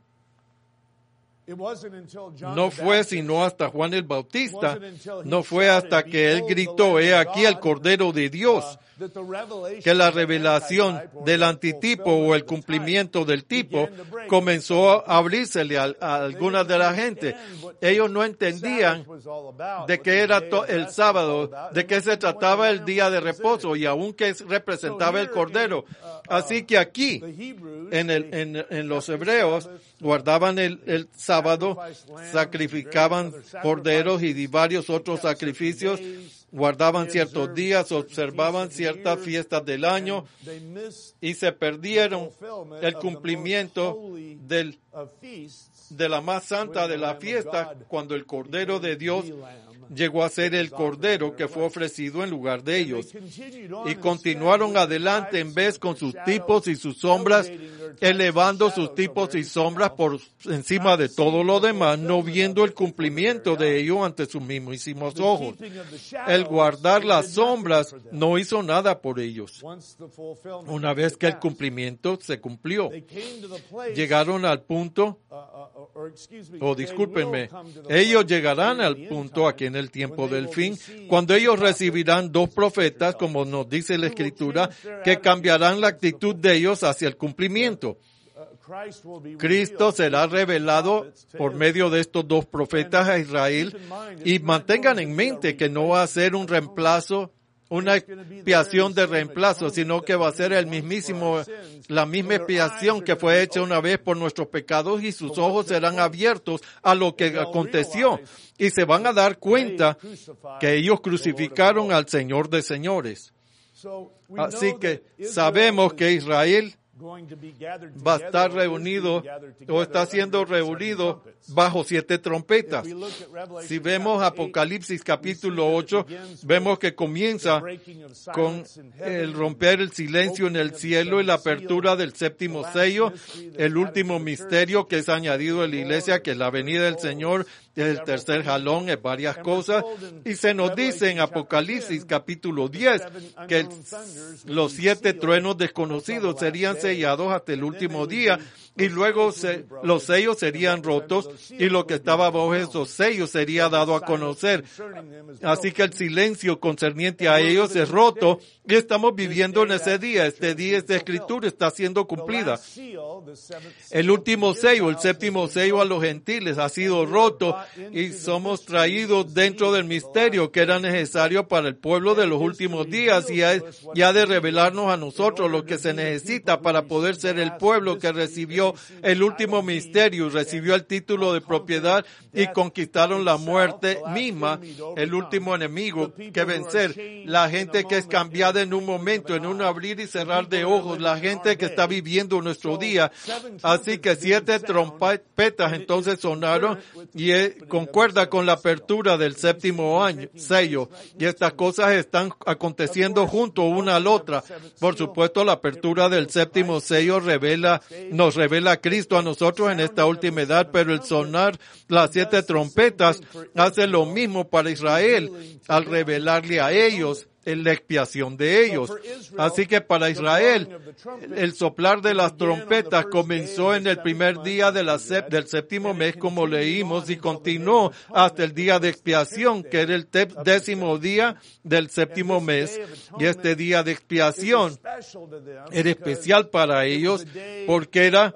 no fue sino hasta Juan el Bautista, no fue hasta que él gritó, he aquí el Cordero de Dios, que la revelación del antitipo o el cumplimiento del tipo comenzó a abrírsele a, a algunas de la gente. Ellos no entendían de qué era to- el sábado, de qué se trataba el día de reposo, y aún que representaba el Cordero. Así que aquí, en, el, en, en los hebreos, guardaban el, el sábado, sacrificaban corderos y varios otros sacrificios, guardaban ciertos días, observaban ciertas fiestas del año y se perdieron el cumplimiento del, de la más santa de la fiesta, cuando el Cordero de Dios llegó a ser el Cordero que fue ofrecido en lugar de ellos. Y continuaron adelante en vez con sus tipos y sus sombras, elevando sus tipos y sombras por encima de todo lo demás, no viendo el cumplimiento de ello ante sus mismísimos ojos. El guardar las sombras no hizo nada por ellos. Una vez que el cumplimiento se cumplió, llegaron al punto, o discúlpenme, ellos llegarán al punto aquí en el tiempo del fin, cuando ellos recibirán dos profetas, como nos dice la Escritura, que cambiarán la actitud de ellos hacia el cumplimiento. Cristo será revelado por medio de estos dos profetas a Israel, y mantengan en mente que no va a ser un reemplazo, una expiación de reemplazo, sino que va a ser el mismísimo, la misma expiación que fue hecha una vez por nuestros pecados, y sus ojos serán abiertos a lo que aconteció, y se van a dar cuenta que ellos crucificaron al Señor de señores. Así que sabemos que Israel va a estar reunido o está siendo reunido bajo siete trompetas. Si vemos Apocalipsis capítulo ocho, vemos que comienza con el romper el silencio en el cielo y la apertura del séptimo sello, el último misterio que es añadido en la iglesia, que es la venida del Señor, el tercer jalón, es varias cosas, y se nos dice en Apocalipsis capítulo diez que el, los siete truenos desconocidos serían sellados hasta el último día, y luego se, los sellos serían rotos, y lo que estaba bajo esos sellos sería dado a conocer. Así que el silencio concerniente a ellos es roto, y estamos viviendo en ese día. Este día, esta escritura está siendo cumplida. El último sello, el séptimo sello a los gentiles, ha sido roto, y somos traídos dentro del misterio que era necesario para el pueblo de los últimos días, y ha, y ha de revelarnos a nosotros lo que se necesita para poder ser el pueblo que recibió el último misterio, recibió el título de propiedad y conquistaron la muerte misma, el último enemigo que vencer. La gente que es cambiada en un momento, en un abrir y cerrar de ojos, la gente que está viviendo nuestro día. Así que siete trompetas entonces sonaron, y concuerda con la apertura del séptimo año, sello, y estas cosas están aconteciendo junto una a la otra. Por supuesto, la apertura del séptimo sello revela, nos revela a Cristo a nosotros en esta última edad, pero el sonar las siete trompetas hace lo mismo para Israel al revelarle a ellos en la expiación de ellos. Así que para Israel, el soplar de las trompetas comenzó en el primer día de la sep- del séptimo mes, como leímos, y continuó hasta el día de expiación, que era el te- décimo día del séptimo mes. Y este día de expiación era especial para ellos, porque era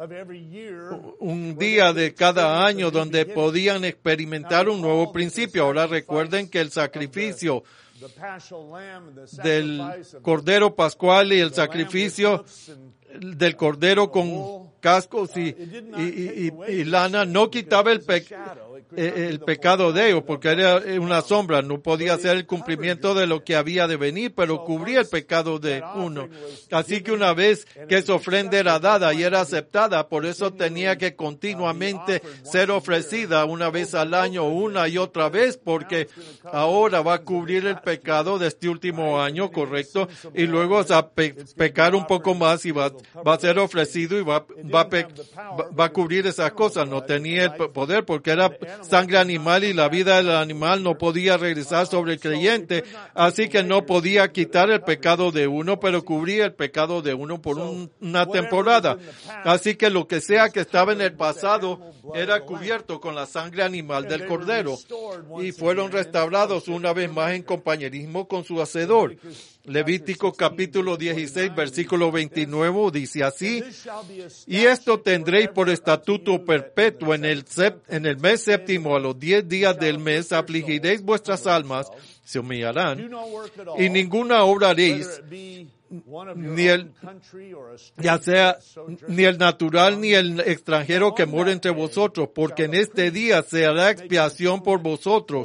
un día de cada año donde podían experimentar un nuevo principio. Ahora recuerden que el sacrificio del Cordero Pascual y el sacrificio, del cordero con cascos y, y, y, y, y lana no quitaba el, pe, el pecado de ellos, porque era una sombra, no podía hacer el cumplimiento de lo que había de venir, pero cubría el pecado de uno. Así que una vez que esa ofrenda era dada y era aceptada, por eso tenía que continuamente ser ofrecida una vez al año, una y otra vez, porque ahora va a cubrir el pecado de este último año, correcto, y luego va a pe pecar un poco más y va, va a ser ofrecido y va, va, a pe va, va a cubrir esas cosas. No tenía el poder porque era sangre animal y la vida del animal no podía regresar sobre el creyente, así que no podía quitar el pecado de uno, pero cubría el pecado de uno por un, una temporada. Así que lo que sea que estaba en el pasado era cubierto con la sangre animal del cordero y fueron restaurados una vez más en compañerismo con su hacedor. Levítico capítulo dieciséis, versículo veintinueve dice así: y esto tendréis por estatuto perpetuo en el, en el mes séptimo, a los diez días del mes, afligiréis vuestras almas, se humillarán, y ninguna obra haréis, ni el, ya sea, ni el natural ni el extranjero que mora entre vosotros, porque en este día se hará expiación por vosotros,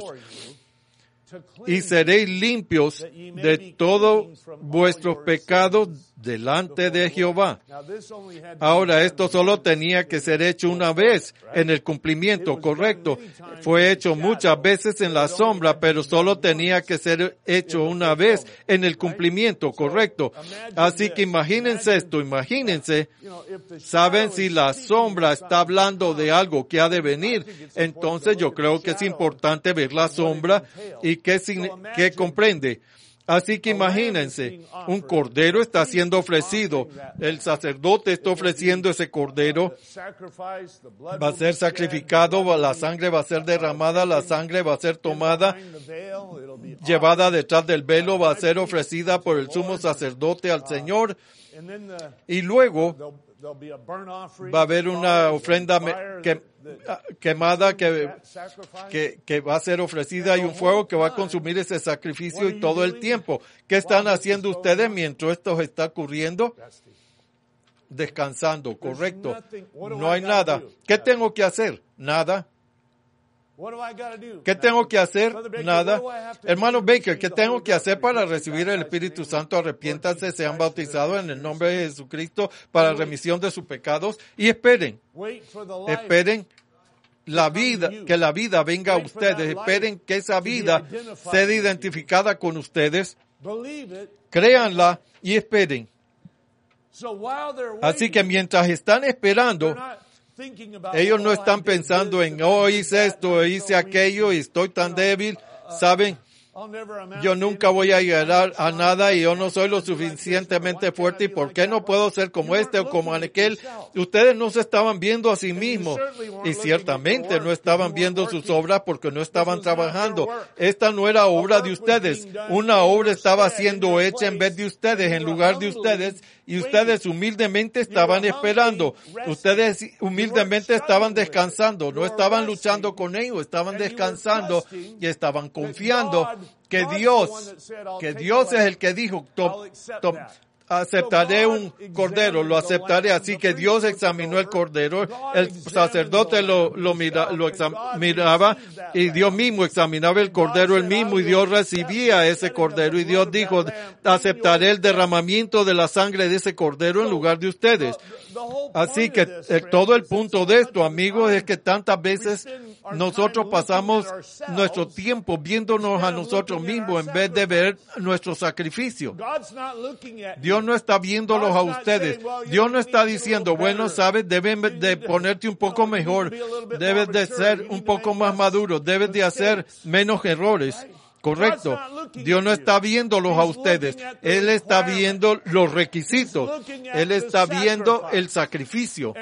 y seréis limpios de todos vuestros pecados delante de Jehová. Ahora, esto solo tenía que ser hecho una vez en el cumplimiento correcto. Fue hecho muchas veces en la sombra, pero solo tenía que ser hecho una vez en el cumplimiento correcto. Así que imagínense esto, imagínense, saben, si la sombra está hablando de algo que ha de venir, entonces yo creo que es importante ver la sombra y qué, qué comprende. Así que imagínense, un cordero está siendo ofrecido, el sacerdote está ofreciendo ese cordero, va a ser sacrificado, la sangre va a ser derramada, la sangre va a ser tomada, llevada detrás del velo, va a ser ofrecida por el sumo sacerdote al Señor, y luego va a haber una ofrenda que, quemada que, que, que va a ser ofrecida y un fuego que va a consumir ese sacrificio y todo el tiempo. ¿Qué están haciendo ustedes mientras esto está ocurriendo? Descansando, correcto. No hay nada. ¿Qué tengo que hacer? Nada. ¿Qué tengo que hacer? Nada. Hermano Baker, ¿qué tengo que hacer para recibir el Espíritu Santo? Arrepiéntanse, sean bautizados en el nombre de Jesucristo para remisión de sus pecados y esperen. Esperen la vida, que la vida venga a ustedes. Esperen que esa vida sea identificada con ustedes. Créanla y esperen. Así que mientras están esperando, ellos no están pensando en, oh, hice esto, hice aquello y estoy tan débil. ¿Saben? Yo nunca voy a llegar a nada y yo no soy lo suficientemente fuerte. ¿Y por qué no puedo ser como este o como aquel? Ustedes no se estaban viendo a sí mismos y ciertamente no estaban viendo sus obras porque no estaban trabajando. Esta no era obra de ustedes. Una obra estaba siendo hecha en vez de ustedes, en lugar de ustedes. Y ustedes humildemente estaban esperando. Ustedes humildemente estaban descansando. No estaban luchando con ellos, estaban descansando y estaban confiando que Dios, que Dios es el que dijo, to, to, aceptaré un cordero, lo aceptaré. Así que Dios examinó el cordero, el sacerdote lo, lo, mira, lo examinaba y Dios mismo examinaba el cordero él mismo y Dios recibía ese cordero y Dios dijo, aceptaré el derramamiento de la sangre de ese cordero en lugar de ustedes. Así que eh, todo el punto de esto, amigos, es que tantas veces nosotros pasamos nuestro tiempo viéndonos a nosotros mismos en vez de ver nuestro sacrificio. Dios no está viéndolos a ustedes. Dios no está diciendo, bueno, sabes, debes de ponerte un poco mejor, debes de ser un poco más maduro, debes de hacer menos errores. Correcto. Dios no está viéndolos a ustedes. Él está viendo los requisitos. Él está viendo el sacrificio.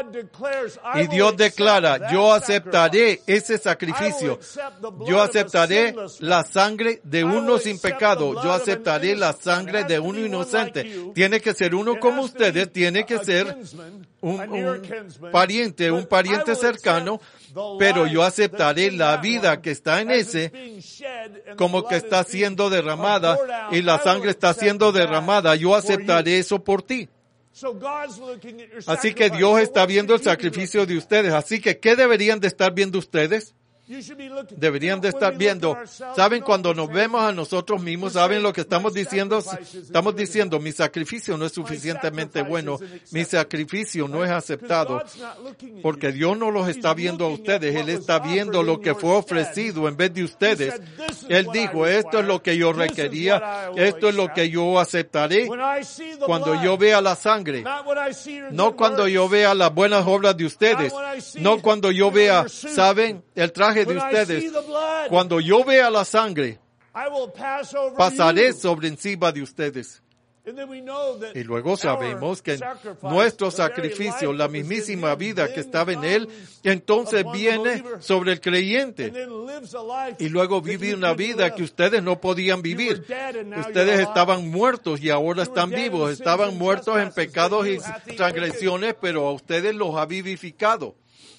Y Dios declara, yo aceptaré ese sacrificio. Yo aceptaré la sangre de uno sin pecado. Yo aceptaré la sangre de uno inocente. Tiene que ser uno como ustedes. Tiene que ser un, un pariente, un pariente cercano. Pero yo aceptaré la vida que está en ese como que está siendo derramada y la sangre está siendo derramada. Yo aceptaré eso por ti. So God's looking at your Así que sacrifice. Dios So está what viendo el should you be sacrificio looking de ustedes. Así que, ¿qué deberían de estar viendo ustedes? You should be looking- Deberían de When estar we look viendo. at ourselves, ¿Saben? no, Cuando we're nos saying, vemos a nosotros mismos, ¿saben lo que estamos diciendo? Estamos diciendo, mi sacrificio no es suficientemente bueno. Mi sacrificio no es aceptado. Porque Dios no los está viendo a ustedes. Él está viendo lo que fue ofrecido en vez de ustedes. Él dijo, esto es lo que yo requería. Esto es lo que yo aceptaré. Cuando yo vea la sangre. No cuando yo vea las buenas obras de ustedes. No cuando yo vea, ¿saben? El traje de ustedes. Cuando yo vea la sangre, pasaré sobre encima de ustedes. Y luego sabemos que nuestro sacrificio, la mismísima vida que estaba en Él, entonces viene sobre el creyente. Y luego vive una vida que ustedes no podían vivir. Ustedes estaban muertos y ahora están vivos. Estaban muertos en pecados y transgresiones, pero a ustedes los ha vivificado.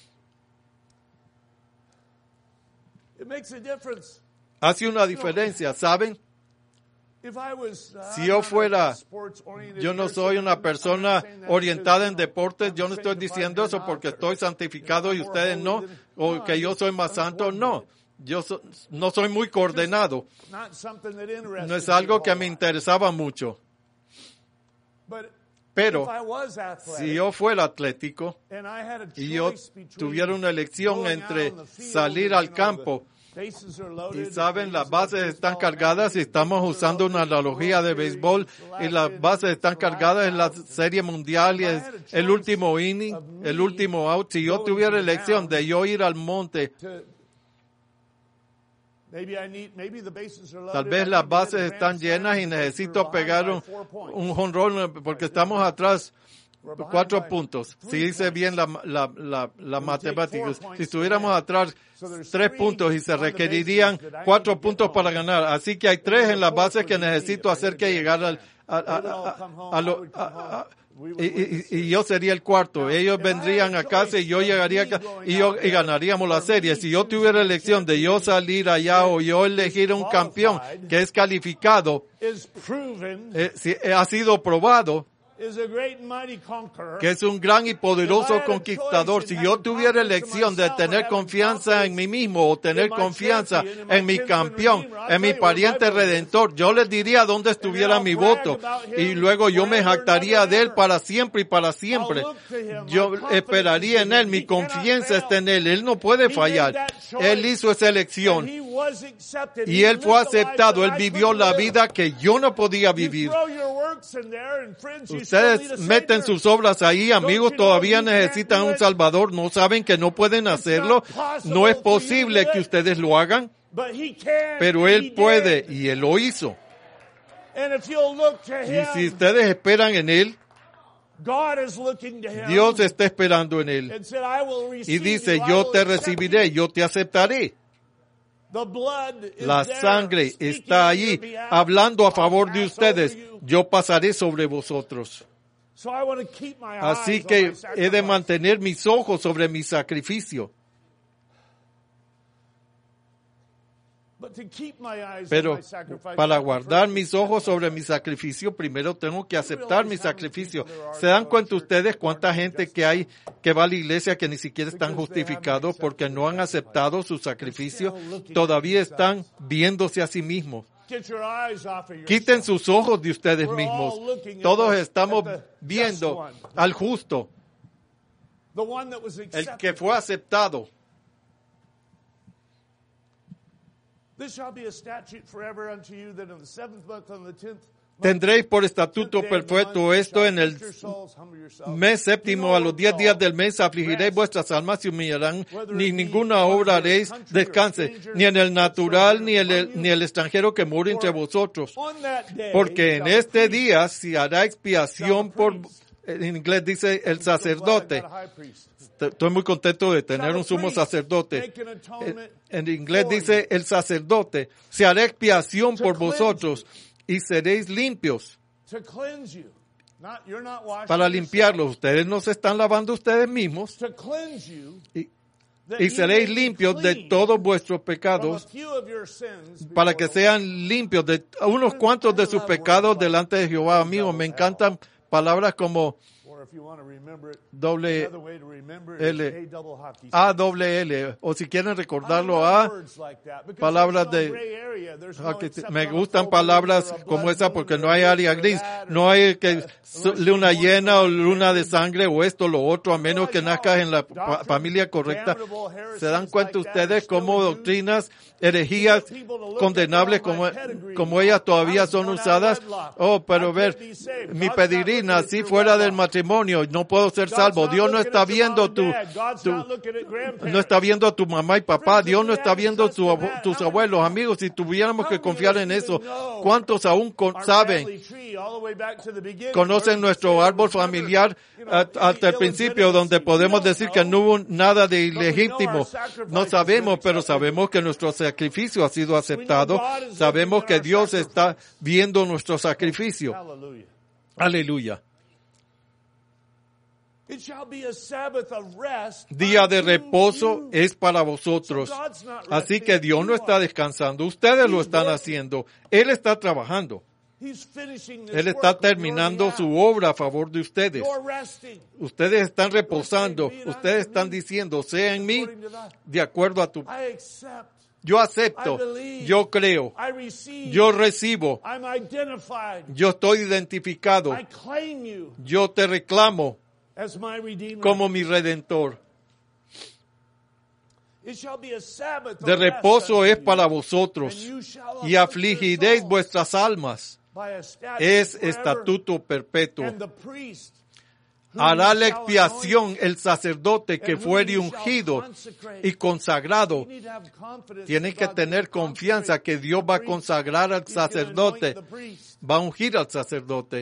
Hace una diferencia, ¿saben? Si yo fuera, yo no soy una persona orientada en deportes, yo no estoy diciendo eso porque estoy santificado y ustedes no, o que yo soy más santo, no. Yo so, no soy muy coordenado. No es algo que me interesaba mucho. Pero si yo fuera atlético y yo tuviera una elección entre salir al campo, y saben, las bases están cargadas y estamos usando una analogía de béisbol y las bases están cargadas en la Serie Mundial y es el último inning, el último out. Si yo tuviera elección de yo ir al monte, tal vez las bases están llenas y necesito pegar un, un jonrón porque estamos atrás cuatro puntos. Si hice bien la, la, la, la matemática, si estuviéramos atrás tres puntos y se requerirían cuatro puntos para ganar. Así que hay tres en las bases que necesito hacer que llegar al, a, a, a, a, lo, a, a Y, y, y yo sería el cuarto. Ellos vendrían a casa y yo llegaría acá y yo y ganaríamos la serie. Si yo tuviera elección de yo salir allá o yo elegir un campeón que es calificado, eh, si, eh, ha sido probado que es un gran y poderoso conquistador. Si yo tuviera elección de tener confianza en mí mismo o tener confianza en mi campeón, en mi pariente redentor, yo les diría dónde estuviera mi voto y luego yo me jactaría de él para siempre y para siempre. Yo esperaría en él, mi confianza está en él, él no puede fallar. Él hizo esa elección y él fue aceptado, él vivió la vida que yo no podía vivir. Ustedes meten sus obras ahí, amigos, todavía necesitan un Salvador, no saben que no pueden hacerlo, no es posible que ustedes lo hagan, pero Él puede y Él lo hizo. Y si ustedes esperan en Él, Dios está esperando en Él y dice, yo te recibiré, yo te aceptaré. La sangre está allí, hablando a favor de ustedes. Yo pasaré sobre vosotros. Así que he de mantener mis ojos sobre mi sacrificio. Pero para guardar mis ojos sobre mi sacrificio, primero tengo que aceptar mi sacrificio. ¿Se dan cuenta ustedes cuánta gente que hay que va a la iglesia que ni siquiera están justificados porque no han aceptado su sacrificio? Todavía están viéndose a sí mismos. Quiten sus ojos de ustedes mismos. Todos estamos viendo al justo, el que fue aceptado. Tendréis por estatuto perfecto esto en el mes séptimo, a los diez días del mes afligiréis vuestras almas y humillarán, ni ninguna obra haréis descanse, ni en el natural, ni el, ni el extranjero que mora entre vosotros. Porque en este día se hará expiación por, en inglés dice el sacerdote. Estoy muy contento de tener un sumo sacerdote. En inglés dice el sacerdote, se hará expiación por vosotros y seréis limpios. Para limpiarlos, ustedes no se están lavando ustedes mismos. Y, y seréis limpios de todos vuestros pecados, para que sean limpios de unos cuantos de sus pecados delante de Jehová. Amigos, me encantan palabras como Or if you want to remember it, doble another way to remember it L, is A double hockey stick. A doble L, o si quieren recordarlo I A, love words like that because palabras there's no de- gray area. There's no ah, que except me on a gustan full palabras moon or a como blood esa moon porque or no hay this área or gris, that or- no hay que uh, su- unless luna you're born in llena o the luna de right sangre o esto, lo otro, a menos que Realize nazcas how en la pa- doctrines, familia correcta. damnable heresies ¿Se dan cuenta like that are ustedes still cómo used doctrinas, herejías to get people to look condenables at como, my pedigree? como ellas I todavía was son born out of usadas? wedlock. Oh, pero I ver, can't be saved. mi God's not pedigrí looking at nací your fuera del wedlock. matrimonio, no puedo ser God's salvo. not Dios no looking está at your viendo mom tu, and dad. God's tu- not looking at grandparents. no está viendo a tu mamá y papá, Friends, Dios if no we está had to viendo trust tu in abu- that, tus how many- abuelos, amigos. Si tuviéramos how que many confiar of en us eso, even know ¿cuántos aún con- our saben, family tree all the way back to the beginning, conocen where nuestro there árbol was never, familiar you know, a- any hasta el principio, donde illegitimacy? podemos We don't decir que know. no hubo nada de But we know ilegítimo? our sacrifice No has sabemos, been pero accepted. sabemos que nuestro sacrificio ha sido aceptado. God is Sabemos looking que at our Dios sacrifice. está viendo nuestro sacrificio. Hallelujah. Aleluya. It shall be a Sabbath of rest Día de unto reposo you. es para vosotros. So God's not Así resting, que Dios no you está are. descansando, ustedes lo He's están working. haciendo. Él está trabajando. He's finishing this Él work está on your terminando behalf. su obra a favor de ustedes. You're resting. Ustedes están reposando. Ustedes están diciendo, sea en mí According to that. de acuerdo a tu... I accept. Yo acepto, I believe. yo creo, I receive. yo recibo, I'm identified. yo estoy identificado, I claim you yo te reclamo as my Redeemer. como mi Redentor. It shall be a Sabbath of De rest reposo unto es you, para and vosotros you shall y afflict your afligiréis soul vuestras almas. by a statute Es forever, estatuto perpetuo. and the priest whom Hará you la shall expiación anoint, el sacerdote que and whom fuere you shall ungido consecrate. y consagrado. You need to have confidence Tienen in que God tener to consecrate confianza que Dios va a the priest. consagrar al He's gonna sacerdote, anoint the priest va a ungir al sacerdote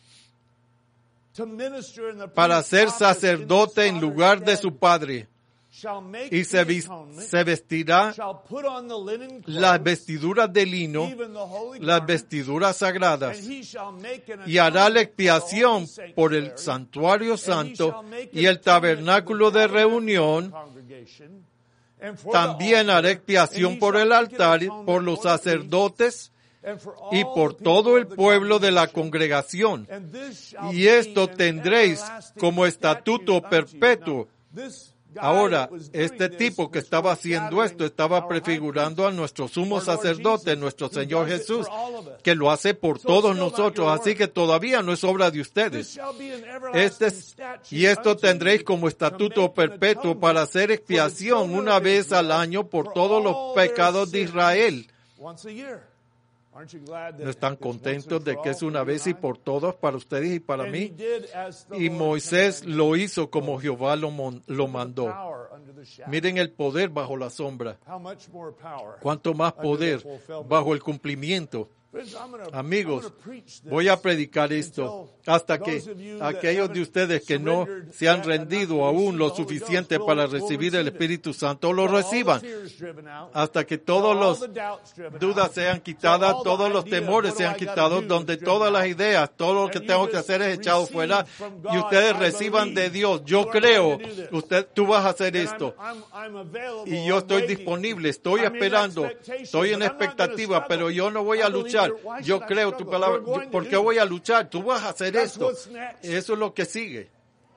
to minister in the para priest's ser office sacerdote in en his lugar father's de stead, su padre. shall make Y se, the vis- atonement, se vestirá shall put on the linen las clothes, vestiduras de lino, even the holy las garments, vestiduras sagradas, and he shall make an y hará la atonement for the holy expiación por el sanctuary, santuario and he santo shall make y an el atonement tabernáculo for the de tabernacle reunión. congregation, and for the También hará altar, expiación and he por shall el make an altar, atonement por los for the priests, sacerdotes and for all y por the people todo el of the pueblo de la congregation. congregación. And this shall Y be esto an tendréis everlasting como estatuto statute unto you. perpetuo. Now, this guy Ahora, that was doing este this tipo que was estaba haciendo foreshadowing esto estaba our high prefigurando a nuestro sumo our Lord sacerdote, Jesus, nuestro who Señor does it Jesús, for all of us. que lo hace por So todos it's still not nosotros. your Así work. que todavía no es obra de This ustedes. shall be an Este everlasting es- statute y esto unto tendréis you como to estatuto make an perpetuo atonement para hacer for the expiación children una of vez al Israel año por for todos los all their pecados de sins Israel. once a year. Aren't you glad that ¿No están it's once contentos and de for que all es for una you vez y and I? por todos para ustedes y para And he mí? did as the Y Lord Moisés commanded. lo hizo como Jehová lo, mon- lo mandó. Power under the shadow. Miren el poder bajo la sombra. How much more power Cuánto más under the poder fulfillment. bajo el cumplimiento. Friends, I'm gonna- Amigos, I'm gonna preach this voy a predicar esto hasta que those of you that aquellos de ustedes que no surrendered se han yet rendido enough to aún lo receive the Holy suficiente Ghost para will- will recibir el receive it. Espíritu Santo lo All the reciban, fears driven out, hasta que todos all los the doubts driven dudas out, sean so quitadas, all the todos los idea of temores what do sean I gotta quitados, do donde is driven todas las out. ideas, todo lo que And tengo you que just hacer es echado receive fuera from y God, ustedes I reciban de believe Dios. you Yo are creo, going to do this. usted, tú vas a hacer And esto. I'm- I'm- I'm available, Y yo I'm estoy waiting. disponible, estoy I'm in esperando, expectation, estoy en but I'm not gonna expectativa, struggle. pero yo no voy a I believe luchar. you're- why Yo should I creo tu struggle? palabra. You're going ¿Por to qué do voy it. a luchar? Tú vas a hacer That's esto. what's next. Eso es lo que sigue.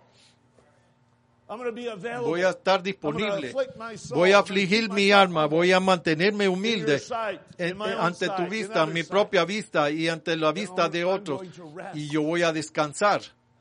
I'm gonna be available. Voy a estar I'm disponible. gonna afflict my soul. Voy a I'm gonna afligir keep mi myself alma, humble. voy a mantenerme humilde In your sight, en- in my own ante tu sight, in vista, en mi others' propia sight. vista y ante la vista I'm- de I'm otros. going to rest. Y yo voy a descansar.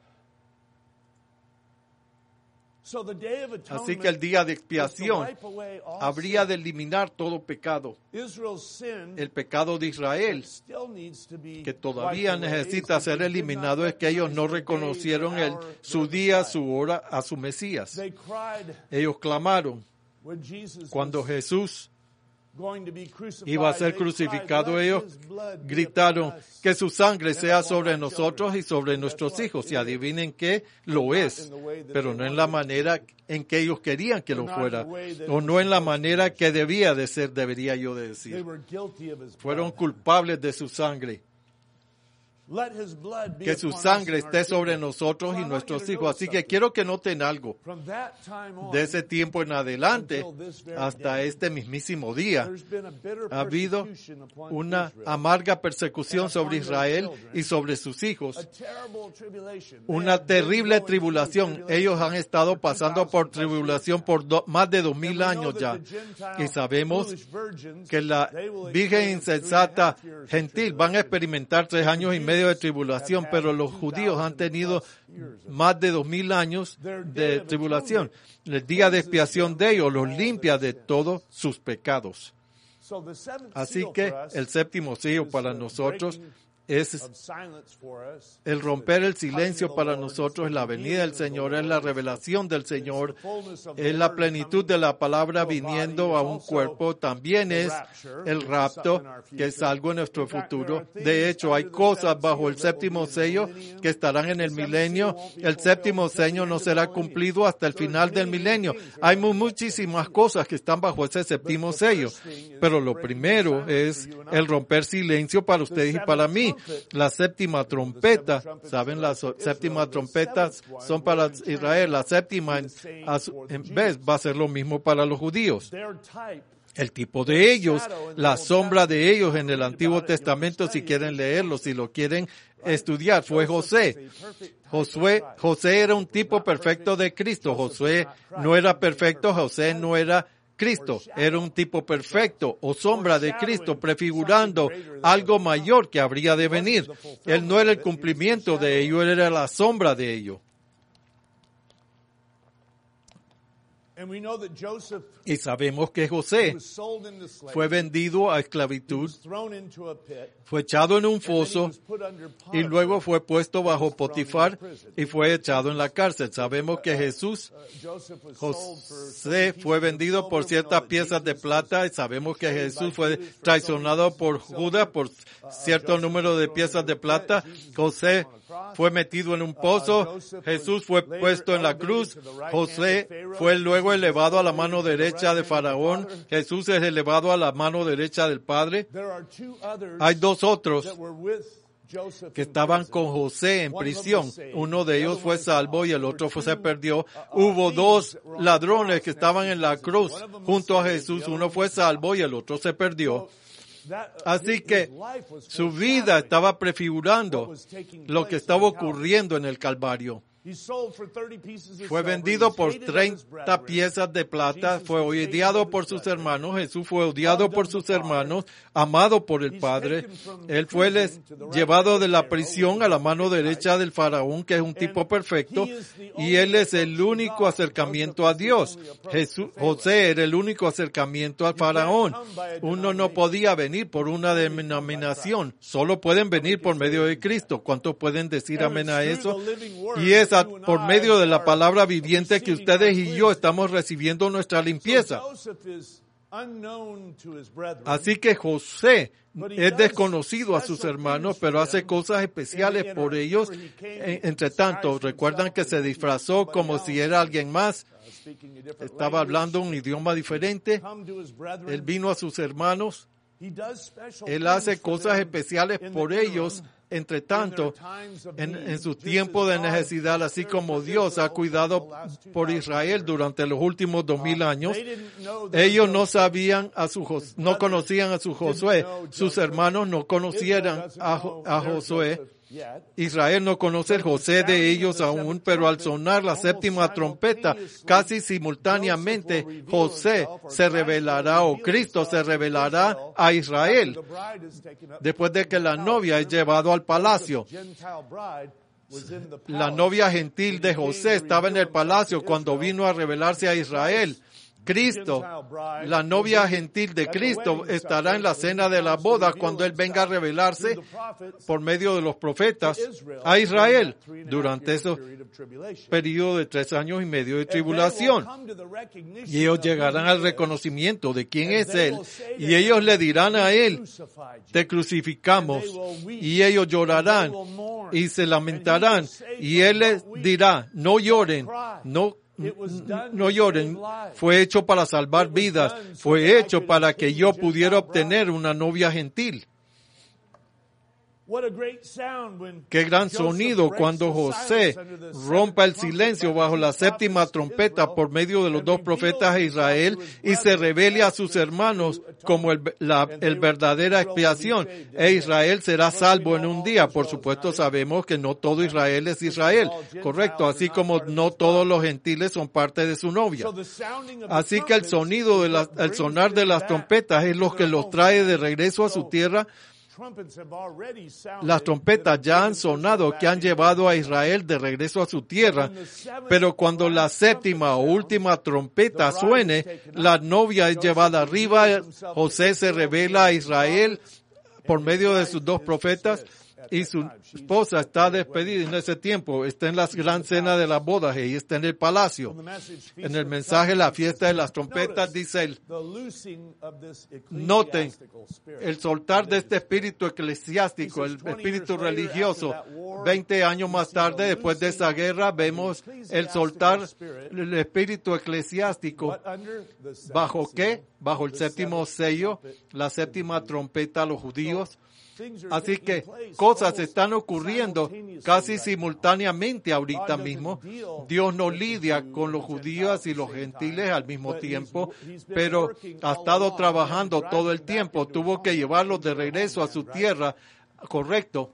So the day of atonement Así que el día de is to expiación wipe away all habría sin. de eliminar todo pecado. Israel's sin El pecado de Israel, still needs to be que todavía wiped away, necesita is ser because they did eliminado, not es que ellos no recognize the day, reconocieron the el, hour, su their día, Messiah. su hora a su Mesías. They cried Ellos clamaron when Jesus cuando was Jesús going to be crucified. iba a ser They crucificado. cried, Ellos "Let his blood be gritaron upon us que su sangre and sea upon sobre our nosotros y children." sobre That's nuestros what hijos. it Y is. adivinen qué, lo es, pero no en la manera en que ellos querían que lo fuera, o no en la manera que debía de ser, debería yo de They decir. were guilty of his Fueron blood. culpables de su sangre. Let his blood be que su upon us sangre and our esté sobre children. nosotros So I y want nuestros you to hijos. know Así que something. quiero que noten algo. From that time on, De ese tiempo en adelante until this very hasta day, este mismísimo día, there's been a bitter ha habido persecution upon una Israel, amarga persecución sobre Israel y sobre sus a hijos. terrible tribulation. They Una have been terrible going through tribulación. tribulation Ellos han estado for pasando por two thousand plus tribulación years por do- más de dos now. mil And we know años that ya. the Gentile Y sabemos foolish virgins, que la they will Virgen experience three and a insensata half years of gentil van a tribulation. experimentar tres años y medio de tribulación, pero los judíos han tenido más de dos mil años de tribulación. El día de expiación de ellos los limpia de todos sus pecados. So the seventh Así seal que for us el séptimo sello is para the nosotros breaking es of silence for us. el It's romper the el silencio coming of the para Lord. nosotros, It's la the venida del revealing of the Señor, es Lord. la It's the- revelación del it's Señor, the fullness of the es la Word plenitud coming de la palabra to a body. viniendo It's a un also cuerpo, también the es rapture, el which is rapto, something in our que es future. algo en nuestro In fact, there futuro. are things De hecho, hay under the cosas seventh bajo seal el that will séptimo be in the sello millennium. que estarán en el The seventh milenio. seal won't be El fulfilled séptimo until the sello end no of the será millennium. cumplido hasta el There's final del many, many milenio. things that Hay are under that muchísimas seventh cosas que están bajo ese séptimo But the sello. first thing is Pero the lo breaking primero silence es for you and I. el romper silencio para ustedes y para mí. La séptima trompeta, trumpets ¿saben? are Las for séptimas Israel. The trompetas seventh one son para will in turn Israel. La séptima en, be the same a su- for the en Jews. vez va a ser lo mismo para los judíos. Their type, El tipo de ellos, la sombra de ellos en el Antiguo Testamento, si quieren leerlo, si lo quieren estudiar, fue José. Josué, José era un tipo perfecto de Cristo. Josué no era perfecto, José no era Cristo. Era un tipo perfecto o sombra de Cristo, prefigurando algo mayor que habría de venir. Él no era el cumplimiento de ello, él era la sombra de ello. and we know that Joseph Y sabemos que José was sold into slavery, fue vendido a he esclavitud, was thrown into a pit, fue echado en un and then he foso was put under y luego Potiphar. fue puesto bajo Potifar y fue echado en la cárcel. Sabemos que Jesús, Uh, Joseph was sold for José, certain fue pieces of vendido silver. por We know ciertas that piezas de Jesus plata was y sabemos que sold by Jesús fue Judas for traicionado so por many pieces of Judas silver. por Uh, cierto Joseph número was de thrown piezas into de a pit. plata. Jesus was José hung on a cross. fue metido en un Uh, pozo. Joseph Jesús was fue later puesto en la elevated cruz. to the right hand José of Pharaoh. fue luego Jesus was elevado a la elevated mano to the derecha right de hand of the Faraón. Father. Jesús es elevado a la mano derecha del Padre. There are two others Hay dos otros that were with Joseph que in estaban prison. con José en One of them prisión. was saved, Uno de the ellos other fue one was salvo lost. y el There otro were fue, se two, perdió. uh, uh, Hubo thieves dos that were on the ladrones cross que next estaban to en la Jesus. cruz One of them was junto a saved, Jesús. the other Uno one fue was salvo lost. y el otro se perdió. So, that, uh, Así his- que his life was su vida foreshadowing estaba what prefigurando was taking lo place que on estaba Calvary. ocurriendo en el Calvario. He sold for thirty pieces of Fue silver. vendido He was por hated of his treinta brethren. piezas de plata, Jesus fue was hated odiado of his por sus brethren. hermanos, Jesús fue odiado Loved por of sus the Father. hermanos, amado por el He's Padre. taken from Él fue les- prison to the right llevado hand de of la Pharaoh, prisión which a la is mano the derecha Christ. del faraón, que es un tipo And perfecto, he is the y only él es el approach to único God. acercamiento Joseph a was the Dios. only approach Jesús, to Pharaoh. José era el único acercamiento al You can't faraón. come by a Uno no denomination. podía venir por una You only come by denominación, solo pueden venir por medio de Cristo. ¿Cuántos pueden decir And amén it's a through eso? the living word Y es a- you and por I medio de la are palabra viviente que receiving ustedes our y yo cleansing. estamos recibiendo nuestra limpieza. So Joseph is unknown to his brethren. Así que José But he es does desconocido a sus special hermanos, things for pero hace them. cosas especiales In- in por our- ellos. remember he came En- Entre tanto, disguised recuerdan que himself se as disfrazó somebody como else, si era alguien más, uh, speaking a different estaba language. hablando un idioma diferente. Come to his brethren. Él vino a sus hermanos, He does special él things hace for cosas them especiales in the por interim, ellos. Entre in tanto, their times of en, need, en su just tiempo as de God necesidad, así cared como for Dios ha Israel cuidado the last two por thousand Israel years. durante los últimos dos mil Uh, años. they didn't know that Ellos no Joseph- sabían a su Jos- no conocían a su Josué, sus hermanos no Israel conocieran doesn't a, know Jo- a their Josué. Joseph yet. Israel no conoce el José de ellos aún, pero al sonar la séptima trompeta, casi simultáneamente José se revelará o Cristo se revelará a Israel después de que la novia es llevado al palacio. La novia gentil de José estaba en el palacio cuando vino a revelarse a Israel. Cristo, la novia gentil de Cristo, estará en la cena de la boda cuando Él venga a revelarse por medio de los profetas a Israel durante ese periodo de tres años y medio de tribulación. Y ellos llegarán al reconocimiento de quién es Él. Y ellos le dirán a Él, te crucificamos. Y ellos llorarán y se lamentarán. Y Él les dirá, no lloren, no No lloren, fue hecho para salvar vidas, fue hecho para que yo pudiera obtener una novia gentil. Qué gran sonido cuando José rompa el silencio bajo la séptima trompeta por medio de los dos profetas de Israel y se revele a sus hermanos como el, la el verdadera expiación. E Israel será salvo en un día. Por supuesto sabemos que no todo Israel es Israel, correcto, así como no todos los gentiles son parte de su novia. Así que el sonido de la, el sonar de las trompetas es lo que los trae de regreso a su tierra. Las trompetas ya han sonado que han llevado a Israel de regreso a su tierra, pero cuando la séptima o última trompeta suene, la novia es llevada arriba. José se revela a Israel por medio de sus dos profetas y su esposa está despedida en ese tiempo. Está en la gran cena de las bodas y está en el palacio. En el mensaje La fiesta de las trompetas dice él, noten el soltar de este espíritu eclesiástico, el espíritu religioso. Veinte años más tarde, después de esa guerra, vemos el soltar el espíritu eclesiástico. ¿Bajo qué? Bajo el séptimo sello, la séptima trompeta a los judíos. Así que cosas están ocurriendo casi simultáneamente ahorita mismo. Dios no lidia con los judíos y los gentiles al mismo tiempo, pero ha estado trabajando todo el tiempo. Tuvo que llevarlos de regreso a su tierra, correcto.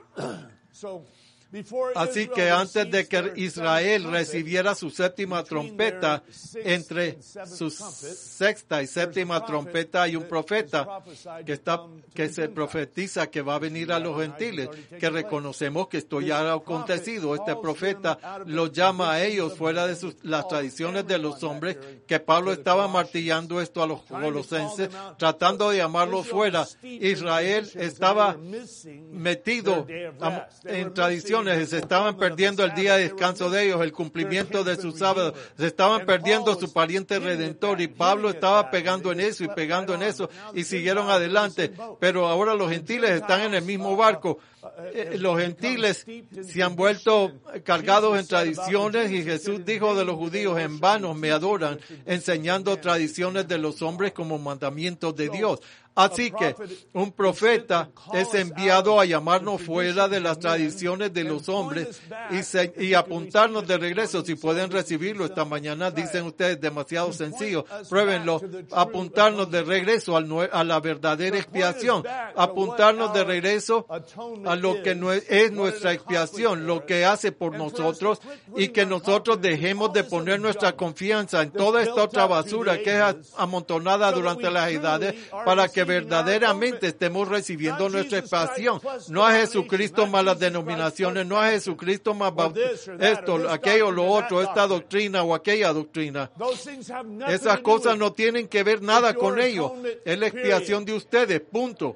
Así que antes de que Israel recibiera su séptima trompeta, entre su sexta y séptima trompeta hay un profeta que está, que se profetiza que va a venir a los gentiles, que reconocemos que esto ya ha acontecido. Este profeta los llama a ellos fuera de sus, las tradiciones de los hombres, que Pablo estaba martillando esto a los colosenses, tratando de llamarlos fuera. Israel estaba metido a, en tradiciones. Se estaban perdiendo el día de descanso de ellos, el cumplimiento de su sábado, se estaban perdiendo su pariente redentor, y Pablo estaba pegando en eso y pegando en eso y siguieron adelante. Pero ahora los gentiles están en el mismo barco. Eh, los gentiles se han vuelto cargados en tradiciones, y Jesús dijo de los judíos, en vano me adoran, enseñando tradiciones de los hombres como mandamientos de Dios. Así que un profeta es enviado a llamarnos fuera de las tradiciones de los hombres y, se, y apuntarnos de regreso. Si pueden recibirlo esta mañana, dicen ustedes, demasiado sencillo, pruébenlo, apuntarnos de regreso al, a la verdadera expiación, apuntarnos de regreso a lo que no es, es nuestra expiación, lo que hace por nosotros, y que nosotros dejemos de poner nuestra confianza en toda esta otra basura que es amontonada durante las edades, para que verdaderamente estemos recibiendo nuestra expiación. No a Jesucristo más las denominaciones, no a Jesucristo más esto, aquello, lo otro, esta doctrina o aquella doctrina. Esas cosas no tienen que ver nada con ello. Es la expiación de ustedes, punto.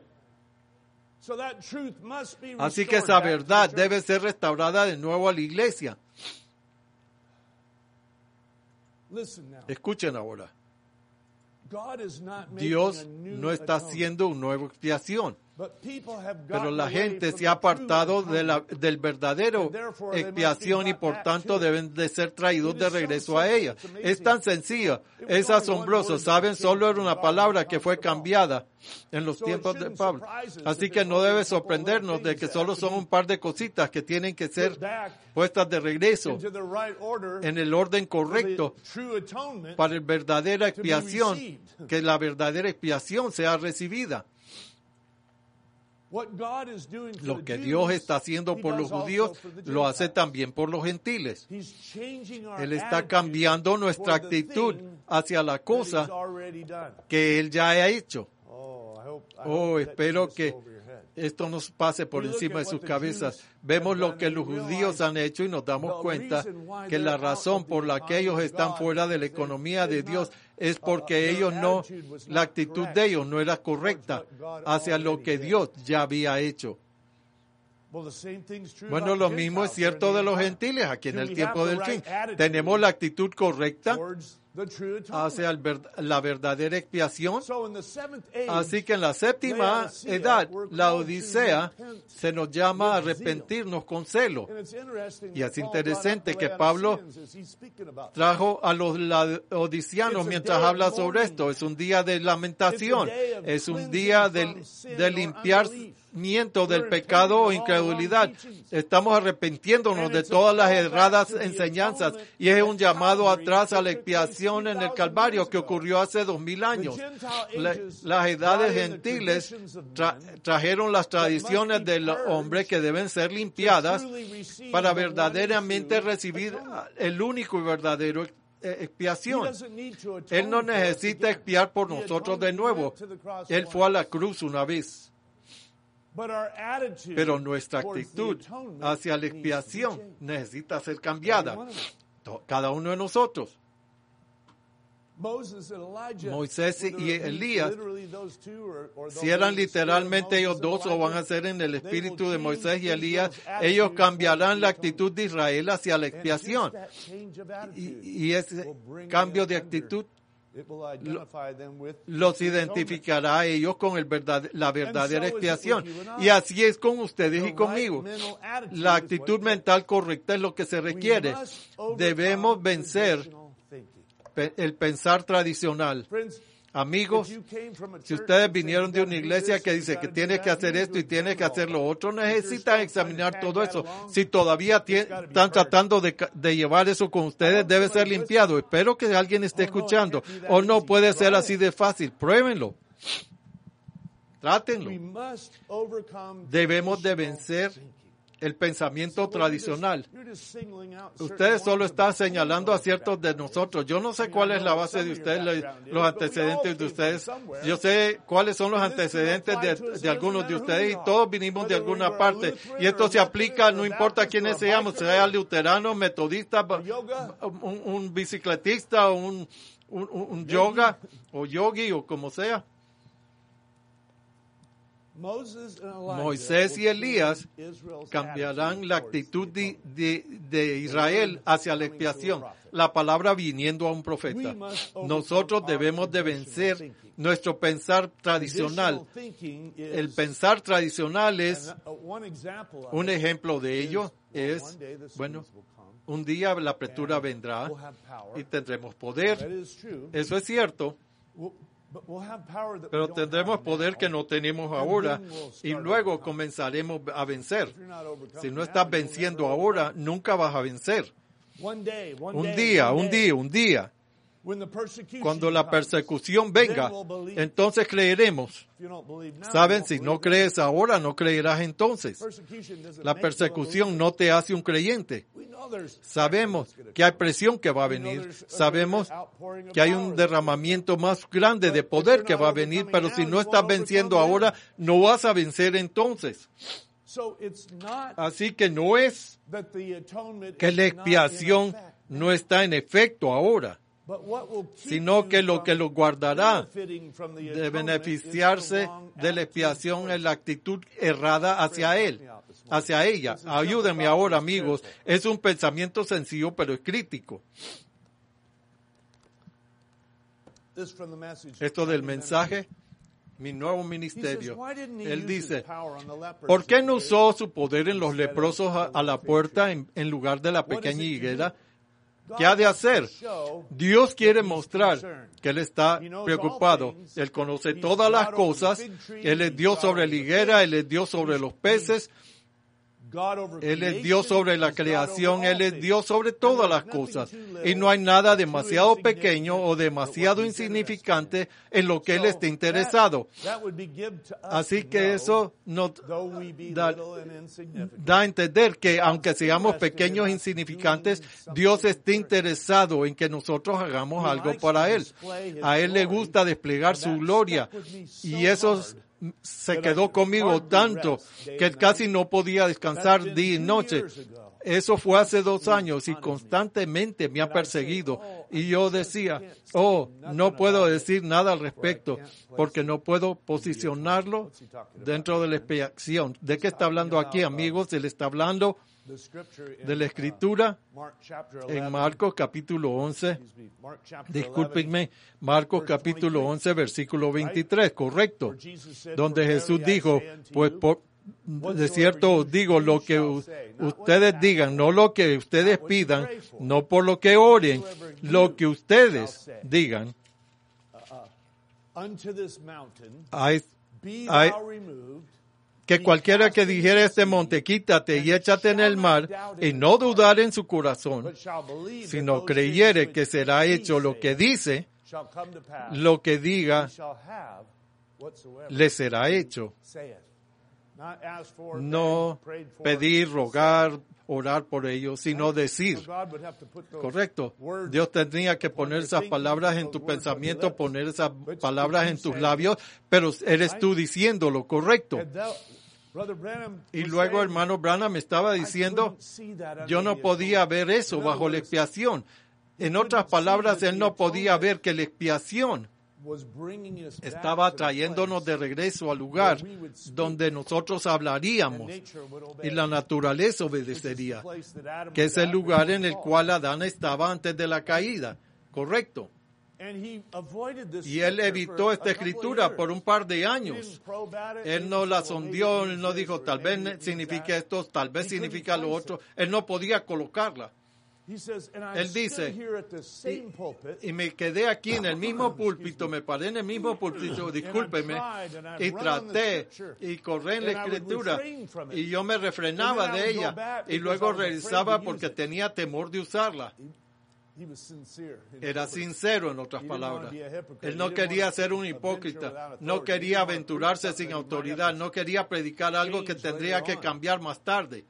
Así que esa verdad debe ser restaurada de nuevo a la iglesia. Escuchen ahora. Dios no está haciendo una nueva expiación, pero la gente se ha apartado de la, del verdadero expiación, y por tanto deben de ser traídos de regreso a ella. Es tan sencillo, es asombroso. Saben, solo era una palabra que fue cambiada en los tiempos de Pablo. Así que no debe sorprendernos de que solo son un par de cositas que tienen que ser puestas de regreso en el orden correcto para la verdadera expiación, que la verdadera expiación sea recibida. Lo que Dios está haciendo por los judíos, lo hace también por los gentiles. Él está cambiando nuestra actitud hacia la cosa que Él ya ha hecho. Oh, espero que esto nos pase por encima de sus cabezas. Vemos lo que los judíos han hecho y nos damos cuenta que la razón por la que ellos están fuera de la economía de Dios es porque ellos no, la actitud de ellos no era correcta hacia lo que Dios ya había hecho. Bueno, lo mismo es cierto de los gentiles aquí en el tiempo del fin. Tenemos la actitud correcta hacia el ver, la verdadera expiación. Así que en la séptima edad, la Odisea, se nos llama a arrepentirnos con celo. Y es interesante que Pablo trajo a los laodiceanos mientras habla sobre esto. Es un día de lamentación, es un día de, de limpiar arrepentimiento del pecado o incredulidad. Estamos arrepintiéndonos de todas las erradas enseñanzas y es un llamado atrás a la expiación en el Calvario que ocurrió hace dos mil años. La, las edades gentiles tra, trajeron las tradiciones del hombre que deben ser limpiadas para verdaderamente recibir el único y verdadero expiación. Él no necesita expiar por nosotros de nuevo. Él fue a la cruz una vez. Pero nuestra actitud hacia la expiación necesita ser cambiada. Cada uno de nosotros. Moisés y Elías, si eran literalmente ellos dos o van a ser en el espíritu de Moisés y Elías, ellos cambiarán la actitud de Israel hacia la expiación. Y, y ese cambio de actitud lo, los identificará a ellos con el verdad, la verdadera expiación. Y así es con ustedes y conmigo. La actitud mental correcta es lo que se requiere. Debemos vencer el pensar tradicional. Amigos, si ustedes vinieron de una iglesia que dice que tienes que hacer esto y tienes que hacer lo otro, necesitan examinar todo eso. Si todavía están tratando de, de llevar eso con ustedes, debe ser limpiado. Espero que alguien esté escuchando. O no puede ser así de fácil. Pruébenlo. Trátenlo. Debemos de vencer el pensamiento tradicional. Ustedes solo están señalando a ciertos de nosotros. Yo no sé cuál es la base de ustedes, los antecedentes de ustedes. Yo sé cuáles son los antecedentes de, de algunos de ustedes y todos vinimos de alguna parte. Y esto se aplica, no importa quiénes seamos, sea luterano, metodista, un, un bicicletista, un, un, un yoga o yogi o como sea. Moisés y Elías cambiarán la actitud de, de, de Israel hacia la expiación, la palabra viniendo a un profeta. Nosotros debemos de vencer nuestro pensar tradicional. El pensar tradicional es, un ejemplo de ello es, bueno, un día la apertura vendrá y tendremos poder. Eso es cierto. Pero tendremos poder que no tenemos ahora y luego comenzaremos a vencer. Si no estás venciendo ahora, nunca vas a vencer. Un día, un día, un día. Cuando la persecución venga, entonces creeremos. Saben, si no crees ahora, no creerás entonces. La persecución no te hace un creyente. Sabemos que hay presión que va a venir. Sabemos que hay un derramamiento más grande de poder que va a venir, pero si no estás venciendo ahora, no vas a vencer entonces. Así que no es que la expiación no está en efecto ahora, sino que lo que los guardará de beneficiarse de la expiación es la actitud errada hacia él, hacia ella. Ayúdenme ahora, amigos. Es un pensamiento sencillo, pero es crítico. Esto del mensaje, mi nuevo ministerio. Él dice, ¿por qué no usó su poder en los leprosos a, a la puerta en, en lugar de la pequeña higuera? ¿Qué ha de hacer? Dios quiere mostrar que Él está preocupado. Él conoce todas las cosas. Él es Dios sobre la higuera, Él es Dios sobre los peces. Él es Dios sobre la creación, Él es Dios sobre todas las cosas. Y no hay nada demasiado pequeño o demasiado insignificante en lo que Él esté interesado. Así que eso nos da, da a entender que aunque seamos pequeños e insignificantes, Dios está interesado en que nosotros hagamos algo para Él. A Él le gusta desplegar su gloria. Y eso se quedó conmigo tanto que casi no podía descansar día y noche. Eso fue hace dos años y constantemente me ha perseguido. Y yo decía, oh, no puedo decir nada al respecto porque no puedo posicionarlo dentro de la expiación. ¿De qué está hablando aquí, amigos? Él está hablando de la Escritura en Marcos capítulo once, discúlpenme, Marcos capítulo once, versículo veintitrés, correcto, donde Jesús dijo, pues por, de cierto os digo, lo que u, ustedes digan, no lo que ustedes pidan, no por lo que oren, lo que ustedes digan, a, a, que cualquiera que dijera este monte, quítate y échate en el mar, y no dudar en su corazón, sino creyere que será hecho lo que dice, lo que diga, le será hecho. No pedir, rogar, orar por ellos, sino decir. Correcto. Dios tendría que poner esas palabras en tu pensamiento, poner esas palabras en tus labios, pero eres tú diciendo lo correcto. Y luego hermano Branham me estaba diciendo, yo no podía ver eso bajo la expiación. En otras palabras, él no podía ver que la expiación estaba trayéndonos de regreso al lugar donde nosotros hablaríamos y la naturaleza obedecería, que es el lugar en el cual Adán estaba antes de la caída. Correcto. Y él evitó esta escritura por un par de años. Él no la sondeó, él no dijo, tal vez significa esto, tal vez significa lo otro. Él no podía colocarla. Él dice, y, y me quedé aquí en el mismo púlpito, me paré en el mismo púlpito, discúlpeme, y traté y corrí en la escritura, y yo me refrenaba de ella, y luego regresaba porque tenía temor de usarla. Era sincero, en otras palabras. Él no quería ser un hipócrita, no quería aventurarse sin autoridad, no quería predicar algo que tendría que cambiar más tarde.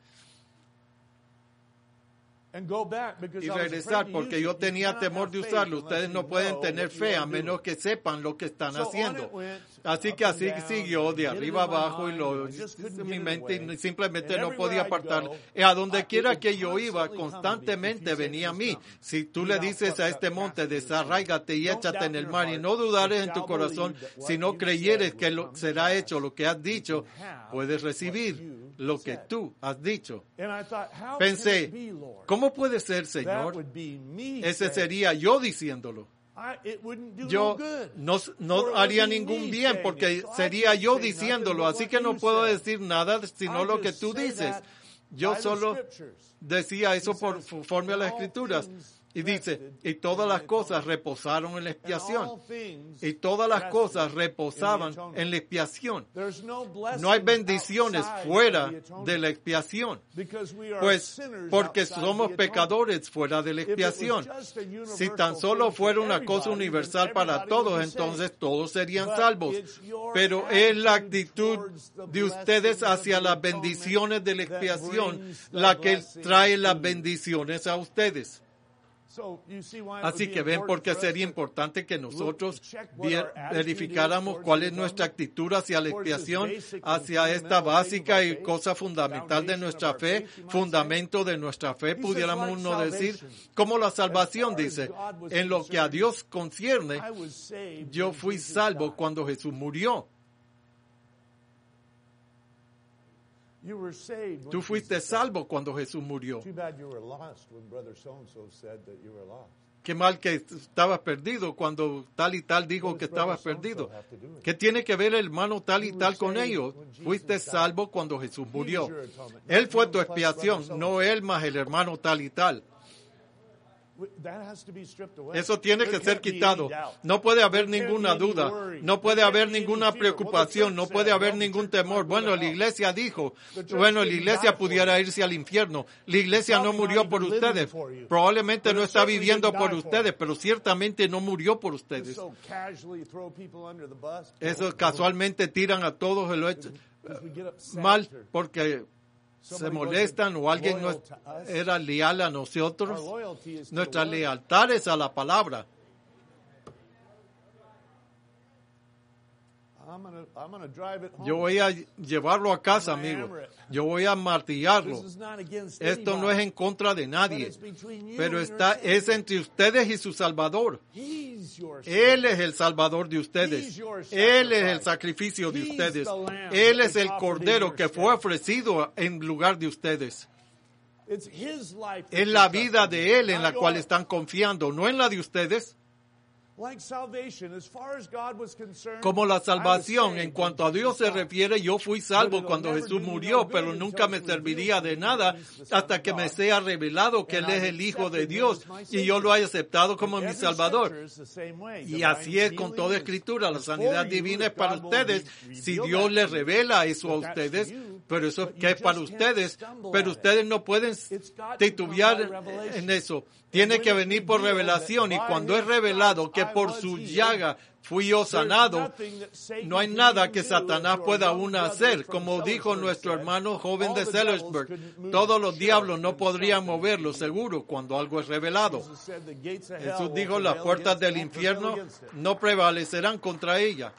Y regresar, porque yo tenía temor de usarlo. Ustedes no pueden tener fe a menos que sepan lo que están haciendo. Así que así siguió de arriba abajo y lo, mi mente simplemente no podía apartar. Y a donde quiera que yo iba, constantemente venía a mí. Si tú le dices a este monte, desarráigate y échate en el mar, y no dudares en tu corazón, si no creyeres que lo, será hecho lo que has dicho, puedes recibir lo que tú has dicho. Pensé, ¿cómo puede ser, Señor? Ese sería yo diciéndolo. Yo no, no haría ningún bien porque sería yo diciéndolo, así que no puedo decir nada sino lo que tú dices. Yo solo decía eso por conforme a las Escrituras. Y dice, y todas las cosas reposaron en la expiación. Y todas las cosas reposaban en la expiación. No hay bendiciones fuera de la expiación. Pues porque somos pecadores fuera de la expiación. Si tan solo fuera una cosa universal para todos, entonces todos serían salvos. Pero es la actitud de ustedes hacia las bendiciones de la expiación la que trae las bendiciones a ustedes. Así que ven por qué sería importante que nosotros verificáramos cuál es nuestra actitud hacia la expiación, hacia esta básica y cosa fundamental de nuestra fe, fundamento de nuestra fe, pudiéramos uno decir, como la salvación dice, en lo que a Dios concierne, yo fui salvo cuando Jesús murió. Tú fuiste salvo cuando Jesús murió. Qué mal que estabas perdido cuando tal y tal dijo que estabas perdido. ¿Qué tiene que ver el hermano tal y tal con ellos? Fuiste salvo cuando Jesús murió. Él fue tu expiación, no él más el hermano tal y tal. Eso tiene que ser quitado. No puede haber ninguna duda, no puede haber ninguna preocupación, no puede haber ningún temor. Bueno, la iglesia dijo, bueno, la iglesia pudiera irse al infierno. La iglesia no murió por ustedes. Probablemente no está viviendo por ustedes, pero ciertamente no murió por ustedes. Eso casualmente tiran a todos el hecho mal porque se molestan o alguien no era leal a nosotros. Nuestra lealtad es a la palabra. Yo voy a llevarlo a casa, amigo. Yo voy a martillarlo. Esto no es en contra de nadie, pero está, es entre ustedes y su Salvador. Él es el Salvador de ustedes. Él es el sacrificio de ustedes. Él es el Cordero que fue ofrecido en lugar de ustedes. Es la vida de Él en la cual están confiando, no en la de ustedes. Como la salvación, en cuanto a Dios se refiere, yo fui salvo cuando Jesús murió, pero nunca me serviría de nada hasta que me sea revelado que Él es el Hijo de Dios y yo lo haya aceptado como mi Salvador. Y así es con toda Escritura. La sanidad divina es para ustedes si Dios les revela eso a ustedes, pero eso es que es para ustedes, pero ustedes no pueden titubear en eso. Tiene que venir por revelación, y cuando es revelado que por su llaga fui yo sanado, no hay nada que Satanás pueda aún hacer. Como dijo nuestro hermano joven de Sellersburg, todos los diablos no podrían moverlo, seguro, cuando algo es revelado. Jesús dijo, las puertas del infierno no prevalecerán contra ella.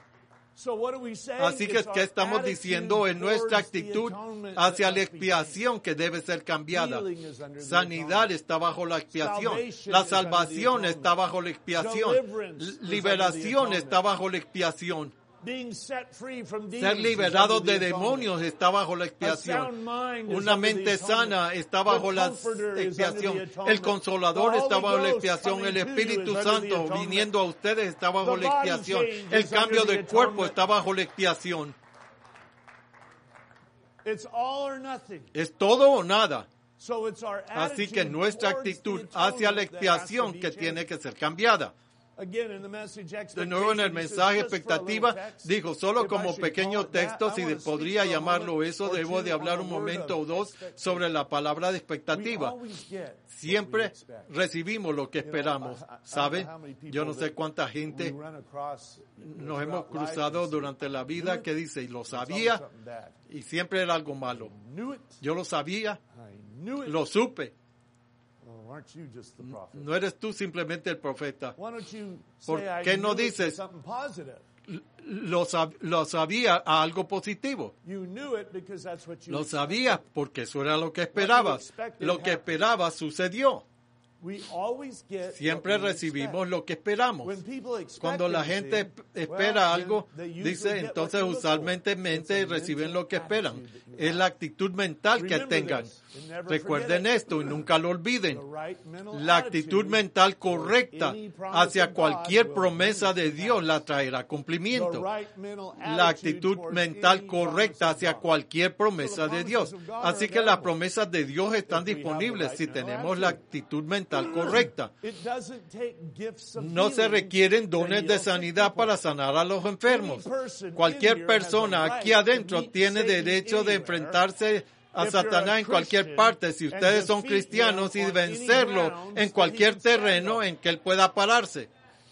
Así que, ¿qué estamos diciendo? En nuestra actitud hacia la expiación que debe ser cambiada. Sanidad está bajo la expiación. La salvación está bajo la expiación. Liberación está bajo la expiación. Ser liberados de demonios está bajo la expiación. Una mente sana está bajo la expiación. El Consolador está bajo la expiación. El Espíritu Santo viniendo a ustedes está bajo la expiación. El cambio de cuerpo está bajo la expiación. Es todo o nada. Así que nuestra actitud hacia la expiación que tiene que ser cambiada. De nuevo en el mensaje expectativa, dijo, solo como pequeño texto, si podría llamarlo eso, debo de hablar un momento o dos sobre la palabra de expectativa. Siempre recibimos lo que esperamos, ¿sabe? Yo no sé cuánta gente nos hemos cruzado durante la vida que dice, y lo sabía, y siempre era algo malo. Yo lo sabía, lo supe. No eres tú simplemente el profeta. ¿Por qué no dices, lo, sab- lo sabía a algo positivo? Lo sabías porque eso era lo que esperabas. Lo que esperabas sucedió. Siempre recibimos lo que esperamos. Cuando la gente espera algo, dice, entonces usualmente mente reciben lo que esperan. Es la actitud mental que tengan. Recuerden esto y nunca lo olviden. La actitud mental correcta hacia cualquier promesa de Dios la traerá a cumplimiento. La actitud mental correcta hacia cualquier promesa de Dios. Así que las promesas de Dios están disponibles si tenemos la actitud mental correcta. No se requieren dones de sanidad para sanar a los enfermos. Cualquier persona aquí adentro tiene derecho de enfrentarse a Satanás en cualquier parte, si ustedes son cristianos, y vencerlo en cualquier terreno en que él pueda pararse.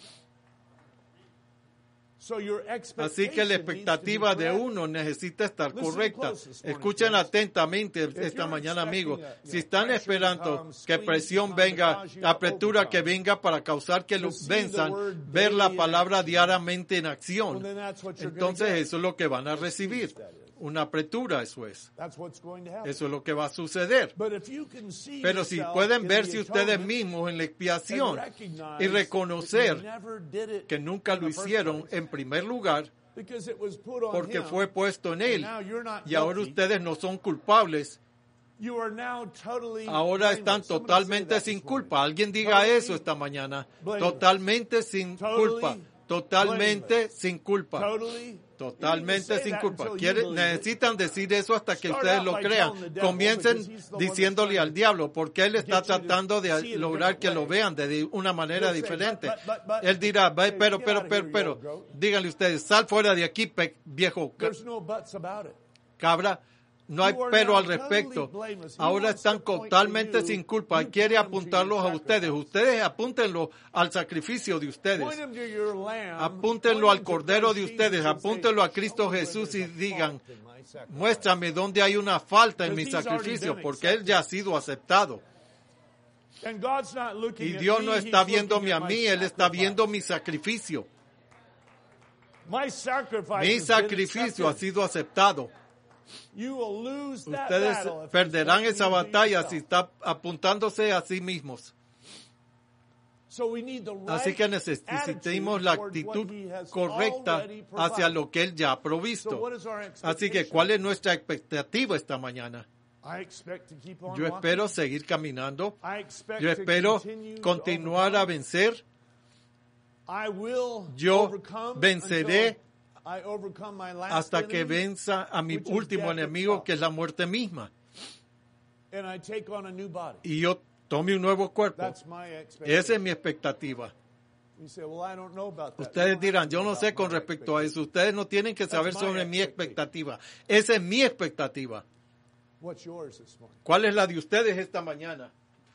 Así que la expectativa de uno necesita estar correcta. Escuchen atentamente esta mañana, amigos. Si están esperando que presión venga, apertura que venga para causar que los venzan, ver la palabra diariamente en acción, entonces eso es lo que van a recibir. Una apertura, eso es. Eso es lo que va a suceder. Pero si pueden verse ustedes mismos en la expiación y reconocer que nunca lo hicieron en primer lugar, porque fue puesto en él, y ahora ustedes no son culpables, ahora están totalmente sin culpa. Alguien diga eso esta mañana. Totalmente sin culpa. Totalmente sin culpa. Totalmente sin culpa. Quieren, necesitan decir eso hasta que ustedes lo crean. Comiencen diciéndole al diablo, porque él está tratando de lograr que lo vean de una manera diferente. Él dirá, pero, pero, pero, pero, díganle ustedes, sal fuera de aquí, viejo cabra. No hay pero al respecto. Ahora están totalmente sin culpa. Quiere apuntarlos a ustedes. Ustedes apúntenlo al sacrificio de ustedes. Apúntenlo al Cordero de ustedes. Apúntenlo a Cristo Jesús y digan, muéstrame dónde hay una falta en mi sacrificio, porque Él ya ha sido aceptado. Y Dios no está viéndome a mí, Él está viendo mi sacrificio. Mi sacrificio ha sido aceptado. Ustedes perderán esa batalla si están apuntándose a sí mismos. Así que necesitamos la actitud correcta hacia lo que Él ya ha provisto. Así que, ¿cuál es nuestra expectativa esta mañana? Yo espero seguir caminando. Yo espero continuar a vencer. I will Yo overcome venceré until I overcome my last hasta que enemy, venza a mi which is último death enemigo, itself. que es la muerte misma. And I take on a new body. Y yo tome un nuevo cuerpo. That's my Esa expectation. es mi expectativa. You say, well, I don't know about that. Ustedes You don't dirán, have to yo know no sé about con my respecto a expectation. eso. Ustedes no tienen que saber That's my sobre mi expectation. expectativa. Esa es mi expectativa. What's yours this morning? ¿Cuál es la de ustedes esta mañana?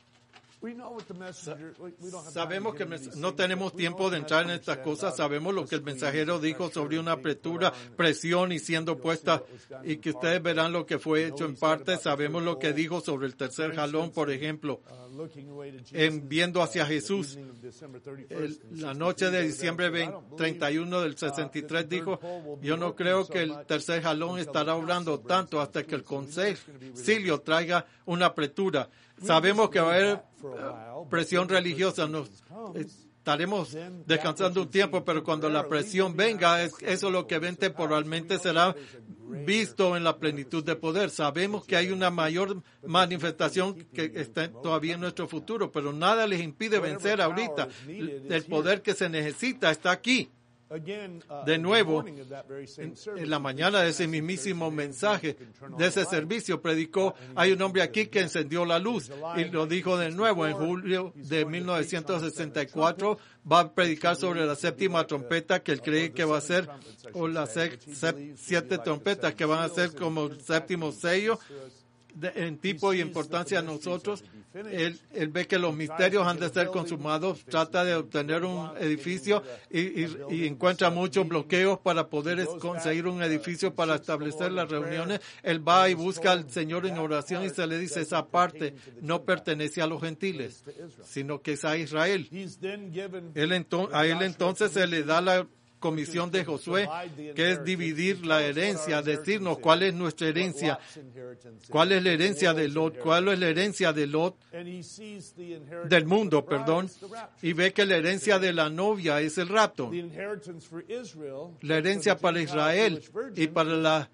We know what the messenger, we- we don't have time Sabemos to que get into mens- these no things, tenemos but we know tiempo what de the entrar en messenger estas said cosas. about Sabemos lo the que el squeeze mensajero and dijo pressure sobre una being put apertura, on. presión y siendo You'll see puesta, what was done y in que part, ustedes verán but lo que fue you hecho know en he said parte. about the Sabemos lo que third dijo sobre el tercer For jalón, instance, por ejemplo, uh, looking away to Jesus, en viendo hacia uh, the Jesús. evening of December El- thirty-first in la sixty-three, noche de Brother diciembre Branham said, "I don't believe, treinta y uno del uh, sesenta y that tres the third dijo, pole will be yo no working creo so que el much tercer jalón until estará the obrando council tanto brings hasta que el some truth. So we know it's concilio gonna be traiga una apertura. We Sabemos que va a haber just leave that for a while, but presión when the religiosa, nos persecution comes, estaremos then that descansando which un tiempo, would pero seem cuando la temporarily presión will be venga, es, manifested eso lo que in ven fullness of power. temporalmente So we know será that there's a greater visto en la plenitud de poder. Sabemos que hay una mayor manifestación que está todavía en nuestro futuro, pero nada les impide vencer ahorita. El poder que se necesita está aquí. Again, uh, De in the nuevo, morning of that very same En, service, en la he mañana de preached ese a message, mismísimo there's a man mensaje, who can turn on de ese the light. servicio, predicó, hay un hombre aquí que encendió la luz, y lo dijo de nuevo en julio de mil novecientos sesenta y cuatro, va a predicar sobre la séptima trompeta, que él cree que va a ser, o las se- se- siete trompetas que van a ser como el séptimo sello, de- en tipo y importancia a nosotros. Él, él ve que los misterios han de ser consumados, trata de obtener un edificio y, y- y encuentra muchos bloqueos para poder es- conseguir un edificio para establecer las reuniones. Él va y busca al Señor en oración y se le dice, esa parte no pertenece a los gentiles, sino que es a Israel. He's then given Él ento- a él entonces se le da la comisión de Josué, que es dividir la herencia, decirnos cuál es nuestra herencia, cuál es la herencia de Lot, cuál es la herencia de Lot, del mundo, perdón, y ve que la herencia de la novia es el rapto, la herencia para Israel y para la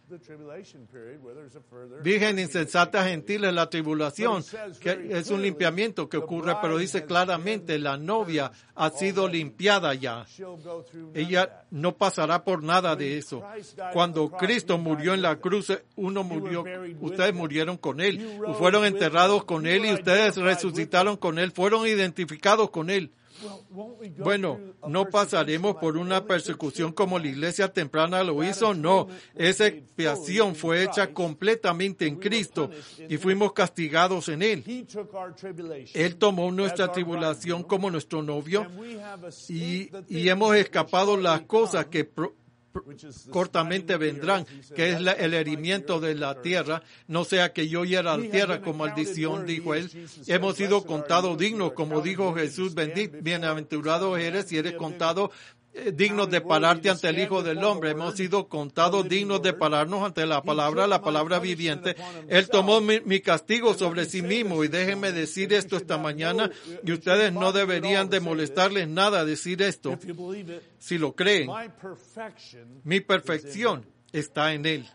virgen insensata gentil es la tribulación, que es un limpiamiento que ocurre, pero dice claramente, la novia ha sido limpiada ya. Ella no pasará por nada de eso. Cuando Cristo murió en la cruz, uno murió, ustedes murieron con Él, fueron enterrados con Él y ustedes resucitaron con Él, fueron identificados con Él. Bueno, ¿no pasaremos por una persecución como la iglesia temprana lo hizo? No, esa expiación fue hecha completamente en Cristo y fuimos castigados en Él. Él tomó nuestra tribulación como nuestro novio y, y hemos escapado las cosas que pro, cortamente vendrán, que es la, el herimiento de la tierra, no sea que yo hiera la tierra con maldición, dijo él. Hemos sido contados dignos, como dijo Jesús, bendito, bienaventurado eres si eres contado eh, dignos de pararte ante el Hijo del Hombre. Hemos sido contados dignos de pararnos ante la palabra, la palabra viviente. Él tomó mi, mi castigo sobre sí mismo, y déjenme decir esto esta mañana, y ustedes no deberían de molestarles nada decir esto, si lo creen. Mi perfección está en Él.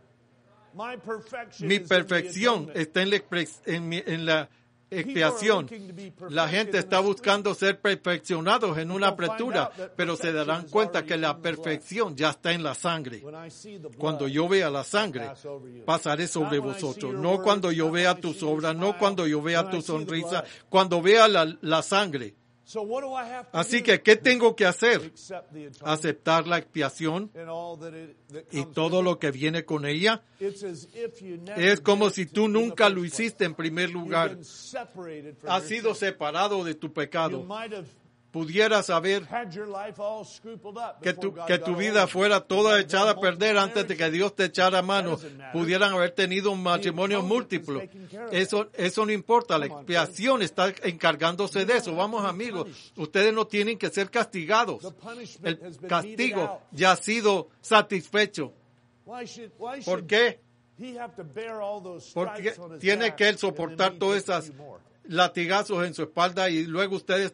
Mi perfección está en la, en mi, en la expiación. La gente está buscando ser perfeccionados en una apertura, pero se darán cuenta que la perfección ya está en la sangre. Cuando yo vea la sangre, pasaré sobre vosotros. No cuando yo vea tus obras, no cuando yo vea tu sonrisa, cuando vea la, la sangre. Así que, ¿qué tengo que hacer? Aceptar la expiación y todo lo que viene con ella. Es como si tú nunca lo hiciste en primer lugar. Has sido separado de tu pecado. Pudieras haber que tu, que tu vida fuera toda echada a perder antes de que Dios te echara mano. Pudieran haber tenido un matrimonio múltiplo. Eso, eso no importa. La expiación está encargándose de eso. Vamos, amigos, ustedes no tienen que ser castigados. El castigo ya ha sido satisfecho. ¿Por qué? Porque tiene que él soportar todas esas latigazos en su espalda y luego ustedes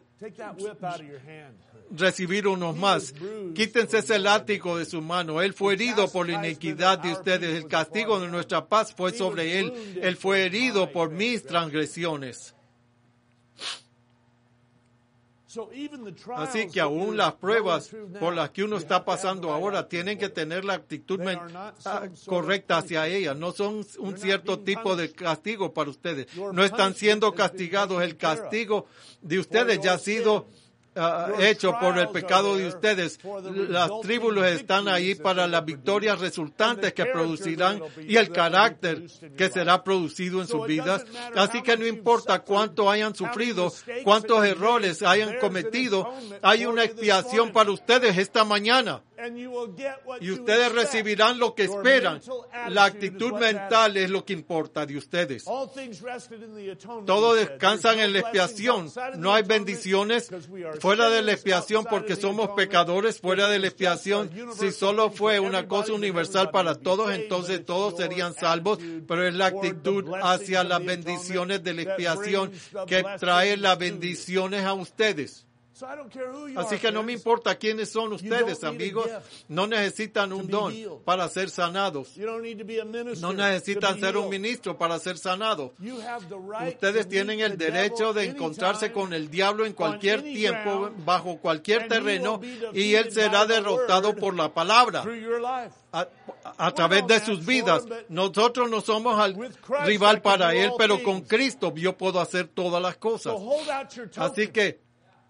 recibir unos más. Quítense ese látigo de su mano. Él fue herido por la iniquidad de ustedes. El castigo de nuestra paz fue sobre él. Él fue herido por mis transgresiones. Así que aún las pruebas por las que uno está pasando ahora tienen que tener la actitud correcta hacia ellas. No son un cierto tipo de castigo para ustedes. No están siendo castigados. El castigo de ustedes ya ha sido Uh, hecho por el pecado de ustedes. Las tribus están ahí para las victorias resultantes que producirán y el carácter que será producido en sus vidas. Así que no importa cuánto hayan sufrido, cuántos errores hayan cometido, hay una expiación para ustedes esta mañana. Y ustedes recibirán lo que esperan. La actitud mental es lo que importa de ustedes. Todo descansa en la expiación. No hay bendiciones fuera de la expiación porque somos pecadores. Fuera de la expiación, si solo fue una cosa universal para todos, entonces todos serían salvos. Pero es la actitud hacia las bendiciones de la expiación que trae las bendiciones a ustedes. Así que no me importa quiénes son ustedes, amigos. No necesitan un don para ser sanados. No necesitan ser un ministro para ser sanados. Ustedes tienen el derecho de encontrarse con el diablo en cualquier tiempo, bajo cualquier terreno, y él será derrotado por la palabra. A, a través de sus vidas. Nosotros no somos al rival para él, pero con Cristo yo puedo hacer todas las cosas. Así que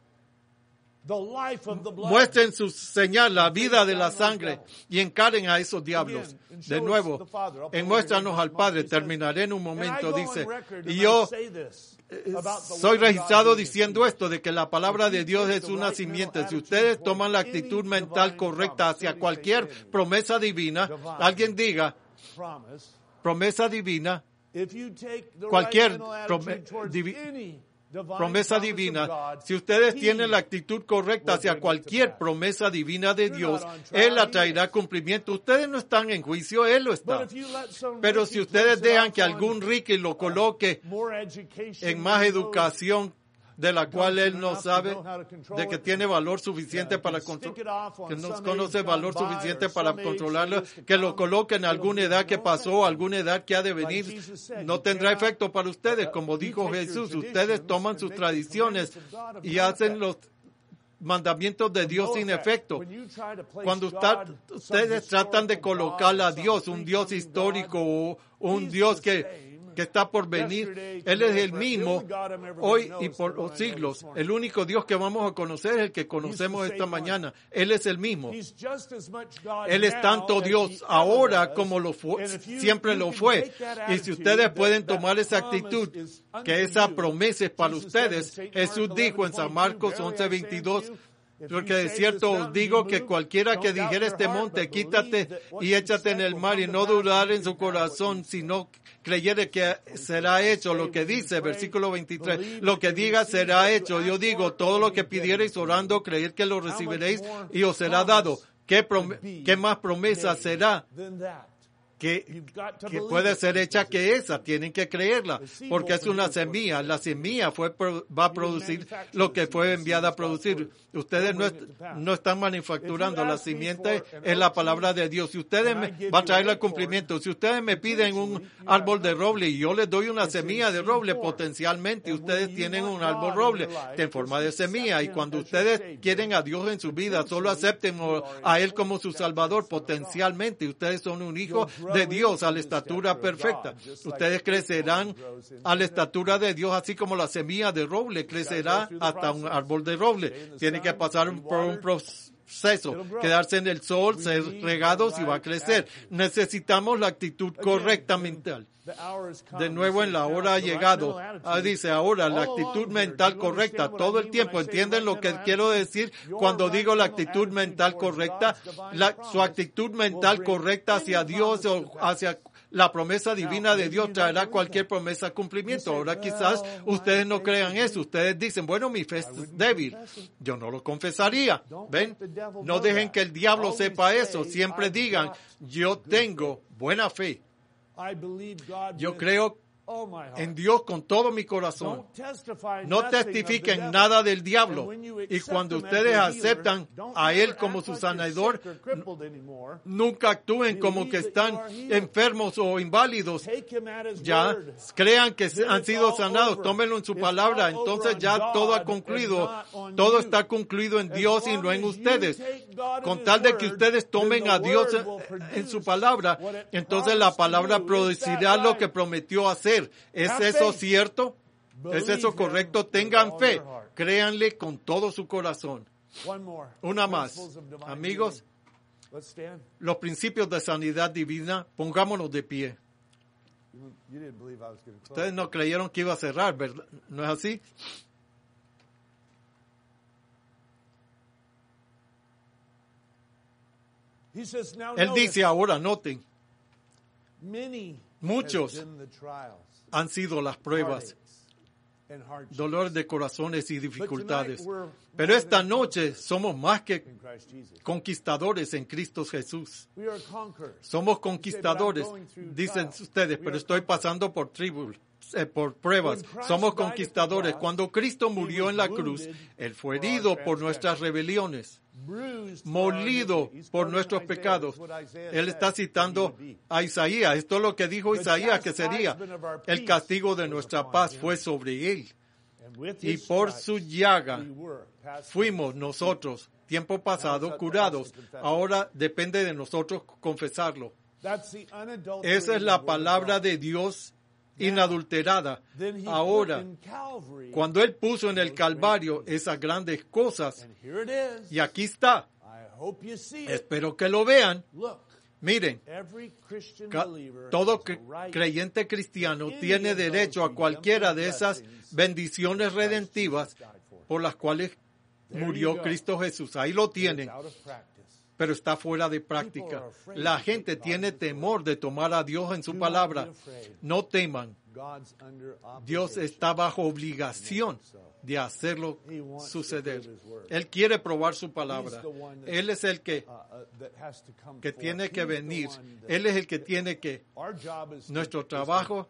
muestren su señal, la vida de la sangre, y encaren a esos diablos. De nuevo, en muéstranos al Padre. Terminaré en un momento, dice. Y yo soy registrado diciendo esto, de que la palabra de Dios es una simiente. Si ustedes toman la actitud mental correcta hacia cualquier promesa divina, alguien diga, promesa divina, cualquier promesa divina, promesa divina, si ustedes tienen la actitud correcta hacia cualquier promesa divina de Dios, Él la traerá a cumplimiento. Ustedes no están en juicio, Él lo está. Pero si ustedes dejan que algún rico lo coloque en más educación, de la cual él no sabe, de que tiene valor suficiente para controlarlo, que no conoce valor suficiente para controlarlo, que lo coloque en alguna edad que pasó, alguna edad que ha de venir, no tendrá efecto para ustedes. Como dijo Jesús, ustedes toman sus tradiciones y hacen los mandamientos de Dios sin efecto. Cuando está, ustedes tratan de colocar a Dios, un Dios histórico o un Dios que que está por venir, Él es el mismo hoy y por los siglos. El único Dios que vamos a conocer es el que conocemos esta mañana. Él es el mismo. Él es tanto Dios ahora como lo fue, siempre lo fue. Y si ustedes pueden tomar esa actitud, que esa promesa es para ustedes, Jesús dijo en San Marcos once veintidós, porque de cierto os digo que cualquiera que dijera este monte, quítate y échate en el mar, y no dudar en su corazón, sino creyere que será hecho lo que dice, versículo veintitrés, lo que diga será hecho. Yo digo, todo lo que pidiereis orando, creer que lo recibiréis y os será dado. ¿Qué, qué más promesa será que, que puede ser hecha que esa? Tienen que creerla, porque es una semilla. La semilla fue, va a producir lo que fue enviada a producir. Ustedes no, est no están manufacturando. La simiente es la palabra de Dios. Si ustedes me, va a traer el cumplimiento. Si ustedes me piden un árbol de roble y yo les doy una semilla de roble, potencialmente ustedes tienen un árbol roble en forma de semilla. Y cuando ustedes quieren a Dios en su vida, solo acepten a Él como su Salvador, potencialmente ustedes son un hijo de Dios a la estatura perfecta. Ustedes crecerán a la estatura de Dios, así como la semilla de roble crecerá hasta un árbol de roble. Tienen que pasar por un proceso, quedarse en el sol, ser regados y va a crecer. Necesitamos la actitud correcta mental. De nuevo, en la hora ha llegado. Ah, dice ahora la actitud mental correcta todo el tiempo. ¿Entienden lo que quiero decir cuando digo la actitud mental correcta? La, su actitud mental correcta hacia Dios o hacia la promesa divina de Dios traerá cualquier promesa a cumplimiento. Ahora quizás ustedes no crean eso. Ustedes dicen, bueno, mi fe es débil. Yo no lo confesaría. ¿Ven? No dejen que el diablo sepa eso. Siempre digan, yo tengo buena fe. Yo creo all my heart. en Dios con todo mi corazón. Don't testify No nothing of the testifiquen devil. nada del diablo. And when you Y accept cuando him as ustedes your aceptan healer, don't a never Él como act su like you're sanador, sick or crippled anymore. nunca actúen como que están enfermos o inválidos. Take him at his Ya word. crean que Then han it's sido all sanados, over. tómenlo en su It's palabra. all over Entonces on ya God todo ha and concluido. not on Todo you. está concluido en As Dios y long no en as you ustedes. take God at Con his tal de que word, ustedes tomen then a the Dios word will en produce su palabra, what it entonces la promised to palabra do. Is producirá that lo right? que prometió hacer. ¿Es Have eso faith. cierto? ¿Es Believe eso him correcto? with Tengan all fe. your heart. Créanle con todo su corazón. One more. Una más. Principles of divine Amigos, healing. Let's stand. los principios de sanidad divina, pongámonos de pie. You you didn't believe I was going to close. Ustedes no creyeron que iba a cerrar, ¿verdad? ¿No es así? He says, now Él notice, dice ahora, noten, many muchos has been the trials, han sido las pruebas, heartaches, and hardships dolores de corazones y But dificultades. tonight we're Pero more esta than noche somos más que in Christ Jesus. conquistadores en Cristo Jesús. We are conquerors. Somos conquistadores, going through dicen trials. ustedes, We pero are estoy pasando por tribul, eh, por pruebas. When Christ Somos died at the conquistadores. cross, Cuando Cristo he murió was en la cruz, wounded Él fue for our herido por nuestras transgressions. rebeliones, Bruised for our molido iniquity. He's por quoting nuestros Isaiah. pecados. That's what Isaiah Él said está that he citando would be. a Isaías. Esto es lo que dijo The Isaías que sería. chastisement of our El peace castigo de was nuestra upon paz him. fue sobre Él. And with Y his por stripes su llaga we were passed fuimos nosotros, tiempo pasado, curados. Ahora depende de nosotros confesarlo. That's the unadulterated Esa es la word of palabra God. de Dios inadulterada. Then he Ahora, put in Calvary, cuando Él puso en el Calvario esas grandes cosas, and here it is. y aquí está, I hope you see it. espero que lo vean. Look, Miren, every Christian ca- believer todo has cre- a right creyente cristiano any tiene of those derecho a cualquiera de esas redemptive bendiciones Christ redentivas Jesus died for. por las cuales There you murió go. Cristo Jesús. Ahí lo It's tienen, out of practice. pero está fuera de práctica. La gente tiene temor de tomar a Dios en su palabra. No teman. God's under Dios obligation. está bajo obligación de hacerlo suceder. Él quiere probar su palabra. Él es el que, Uh, uh, that has to come que forth. tiene que He's the venir. one that- Él es el que tiene que. Our job is to- Nuestro is to- trabajo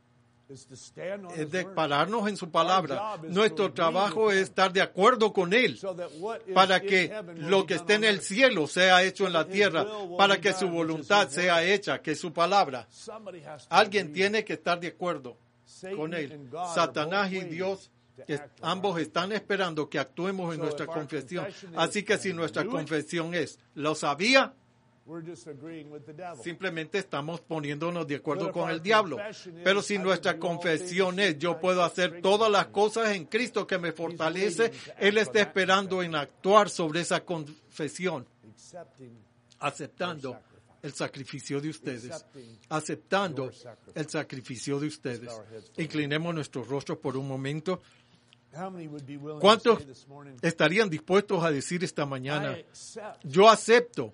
is to stand on es his de word. pararnos en su palabra. Our job is to Nuestro agree trabajo with es him. estar de acuerdo con Él, So that what is para in que heaven will lo be que done esté en on el earth. cielo sea hecho en la that his tierra, will will para be que done, su which is voluntad his sea word. hecha, que su palabra. Somebody has to Alguien agree. tiene que estar de acuerdo Satan con Él. and God are Satanás both y waiting Dios to que act on ambos our están esperando que actuemos en So nuestra if our confesión. confession is, Así que si "I nuestra knew it", confesión es, ¿lo sabía? We're just agreeing with the devil. Simplemente estamos poniéndonos de acuerdo But if con our el diablo. confession is, Pero si "I can nuestra do all confesión things es, yo through puedo Christ that hacer todas las strengthens cosas en Cristo que me fortalece, waiting to act Él on está that esperando en actuar sobre esa confesión, accepting aceptando your sacrifice. el sacrificio de ustedes, Accepting aceptando your sacrifice. el sacrificio de ustedes. Bow our heads for a Inclinemos nuestros rostros por un momento. How many would be willing to ¿Cuántos say this morning, estarían dispuestos a decir esta I mañana, accept yo acepto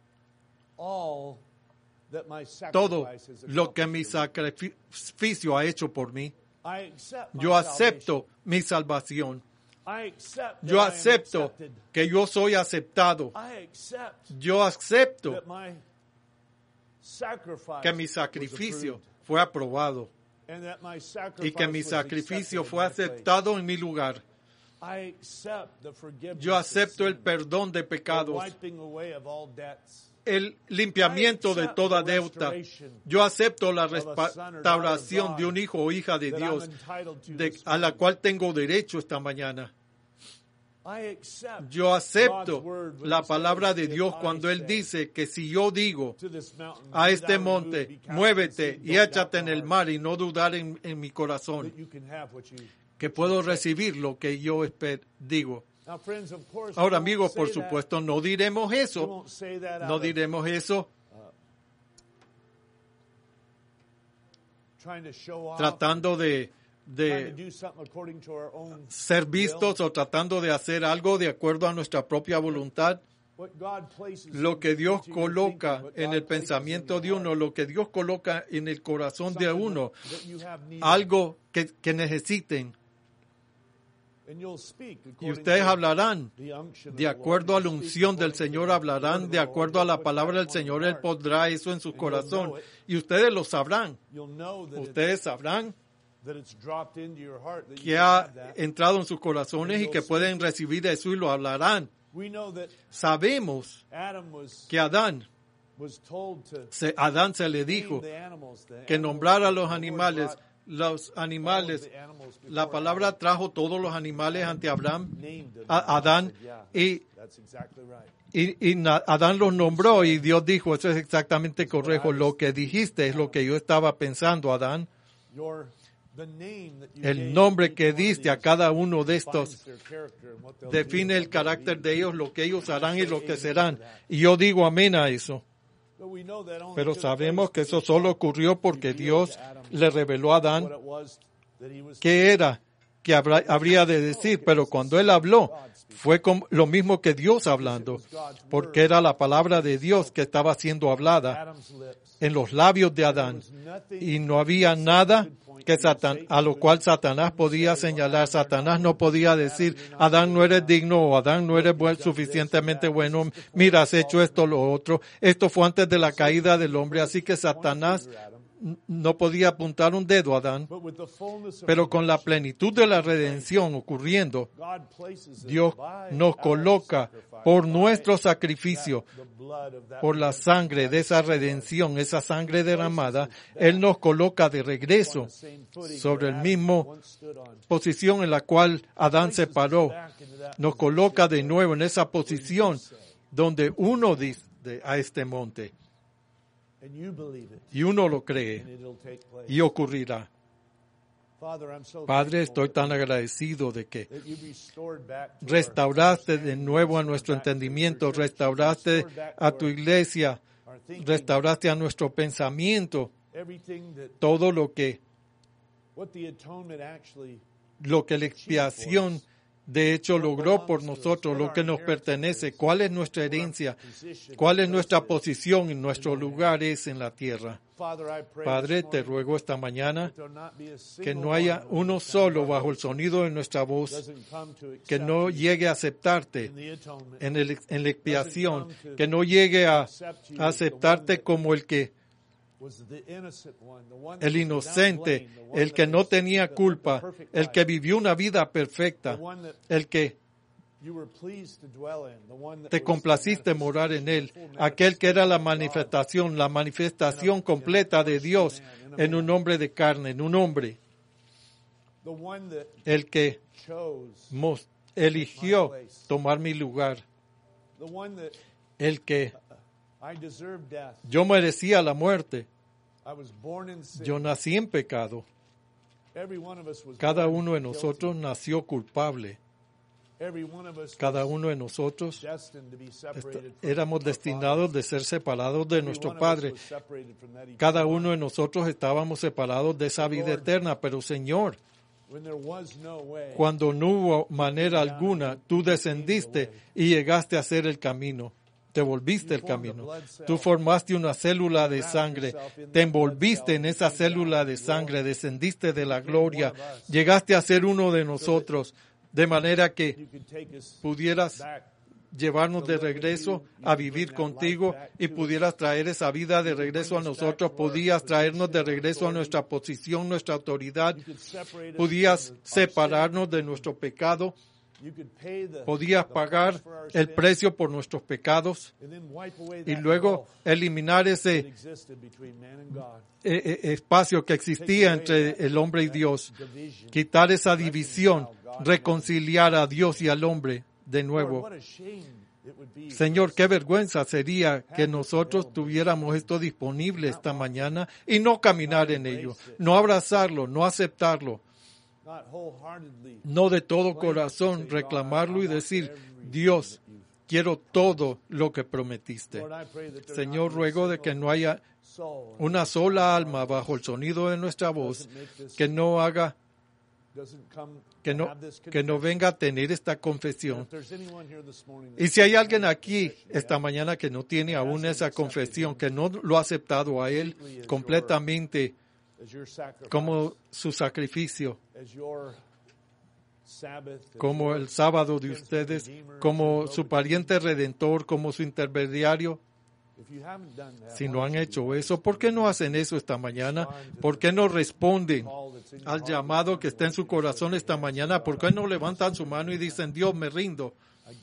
all that my todo sacrifice has lo que mi accomplished? sacrificio ha hecho por mí? I accept my Yo acepto salvation. mi salvación. I accept Yo that I am acepto accepted. que yo soy aceptado. I accept Yo acepto that my sacrifice que mi was sacrificio approved, fue aprobado and that my y sacrifice que mi was sacrificio accepted fue in my place. aceptado en mi lugar. I accept the forgiveness Yo of acepto el sin, perdón de the pecados, wiping away of all debts. el limpiamiento de toda deuda. Yo acepto la restauración de un hijo o hija de that Dios I'm entitled to de- this a la morning. cual tengo derecho esta mañana. I accept Yo acepto God's word when la it palabra says de that Dios I cuando Él say dice que si yo digo to this mountain, a "Be este thou removed, monte, be cast muévete into the y sea, échate don't en el doubt mar y no dudar en, en mi that corazón, you can have what you-" que puedo recibir lo que yo esper- digo. Now, friends, of course, Ahora, we won't amigos, por say that- supuesto, no diremos we eso, won't say that no out of diremos eso trying to show off, tratando de, trying to de do something according to our own ser vistos o tratando de hacer algo de acuerdo a nuestra propia voluntad. what God places Lo que Dios into your coloca thinking, what en God el places pensamiento in de your uno, heart, lo que Dios coloca en el corazón de something uno, that you have need of. algo que, que necesiten. And you'll speak Y according ustedes to hablarán the unction of de the acuerdo a Lord. la You'll speak unción del according to Señor, the hablarán word de of the acuerdo Lord. a la Put palabra del that one in Señor. your Él heart. pondrá eso en su And you'll corazón. know it. Y ustedes lo sabrán. You'll know that, Ustedes it's, sabrán that it's dropped into your heart, that you que can ha have that. entrado en sus corazones y que pueden recibir eso y lo hablarán. We know that Sabemos Adam was, que Adán, was told to se, Adán se le name dijo the animals. The que animals nombrara a that los the Lord animales. brought, Los all of animales, the animals before la palabra Adam, trajo todos los animales ante Abraham, named them. a Adán, Said, yeah, y, that's exactly right. y, y na- Adán los nombró y Dios dijo, eso es exactamente correcto, lo que dijiste es lo que yo estaba pensando, Adán. Your, the name that you El gave nombre to que each one of diste a these cada uno de estos defines their character and what they'll define do, el what they'll carácter be. de ellos, lo que ellos harán y lo que serán. Y yo digo amén a eso. But we know that only Pero took sabemos place que eso because solo God ocurrió porque revealed Dios to Adam le reveló a Adán what it was that he was qué era que habrá- habría de decir, pero cuando él habló fue como, lo mismo que Dios hablando, porque era la palabra de Dios que estaba siendo hablada Adam's lips. en los labios de Adán, y no había nada que Satan, a lo cual Satanás podía señalar. Satanás no podía decir, Adán no eres digno, o Adán no eres buen, suficientemente bueno, mira, has hecho esto, lo otro. Esto fue antes de la caída del hombre, así que Satanás no podía apuntar un dedo a Adán. But with the fullness of Pero con la plenitud de la redención ocurriendo, God places us Dios by nos our coloca sacrifice, por by nuestro sacrificio, the blood of that por la redemption, sangre de esa redención, esa sangre derramada, Él nos coloca de regreso on the same footing sobre el where Adam mismo once stood on. posición en la cual Adán se paró. Back into that Nos coloca de nuevo en esa posición donde uno dice a este monte, and you believe it, y uno lo cree, and it'll take place. y ocurrirá. Father, I'm so Padre, thankful estoy tan agradecido de que that you restored back to our restauraste de nuevo a nuestro entendimiento, restauraste a tu iglesia, our thinking, restauraste a nuestro pensamiento, everything that todo lo que, what the atonement actually lo que la expiación de hecho logró por nosotros, lo que nos pertenece, cuál es nuestra herencia, cuál es nuestra posición y nuestro lugar es en la tierra. Father, I pray Padre, this te morning ruego esta mañana that there not be a single que no haya one uno that solo bajo el sonido de nuestra voz doesn't come to que accept no you llegue a aceptarte in the atonement, en, el, en la expiación, que no llegue a, a aceptarte como el que was the innocent one, the one that el was inocente, without blame, the one el que that no was tenía the- the culpa, perfect el que life, vivió una vida perfecta, the one that el que you were pleased to dwell in, the one that te was complaciste the morar en él, full aquel que era la manifestation manifestación, la manifestación completa de Dios en un hombre de carne, en un hombre, the one that el que chose, mos- eligió tomar mi lugar, the one that el que I deserved death. yo merecía la muerte, I was born in sin. yo nací en pecado, Every one of us was cada born uno de guilty. nosotros nació culpable, Every one of us cada was uno de nosotros destined to be est- separated from éramos our destinados Father. de ser separados de Every nuestro one of us Padre. was separated from that Cada eternal uno de life. nosotros estábamos separados de esa vida eterna, pero Señor, When there was no way, cuando no hubo manera alguna, tú descendiste y llegaste a hacer el camino. Te volviste el camino. Tú formaste una célula de sangre, te envolviste en esa célula de sangre, descendiste de la gloria, llegaste a ser uno de nosotros, de manera que you could take us pudieras back. llevarnos de regreso a vivir contigo y pudieras traer esa vida de regreso a nosotros, podías traernos de regreso a nuestra posición, nuestra autoridad, You could separate us podías from our separarnos de nuestro pecado, sin. You could pay the- podías the pagar price for our el sin, precio por nuestros pecados and then wipe away y that luego gulf eliminar that ese existed between man and God. eh, eh, espacio que existía entre el hombre y Dios, Division. quitar esa división, reconciliar a Dios y al hombre de Lord, nuevo. what a shame it would be Señor, qué vergüenza sería que nosotros tuviéramos esto disponible esta mañana y no caminar en ello, no abrazarlo, no aceptarlo, not wholeheartedly no de todo corazón reclamarlo y decir, Dios, quiero todo lo que prometiste. Lord, I pray that there Señor, not be a ruego de single que no haya soul una sola alma bajo el sonido de nuestra voz que no haga, doesn't come que to no, have this que no confession. venga a tener esta confesión. If there's anyone here this morning Y si hay alguien aquí esta mañana que no tiene aún esa confesión, que no lo ha aceptado a Él completamente as your sacrifice, como su sacrificio, as your como el sábado de ustedes, como su pariente redentor, como su intermediario. Si no han hecho eso, ¿por qué no hacen eso esta mañana? ¿Por qué no responden al llamado que está en su corazón esta mañana? ¿Por qué no levantan su mano y dicen, Dios, me rindo?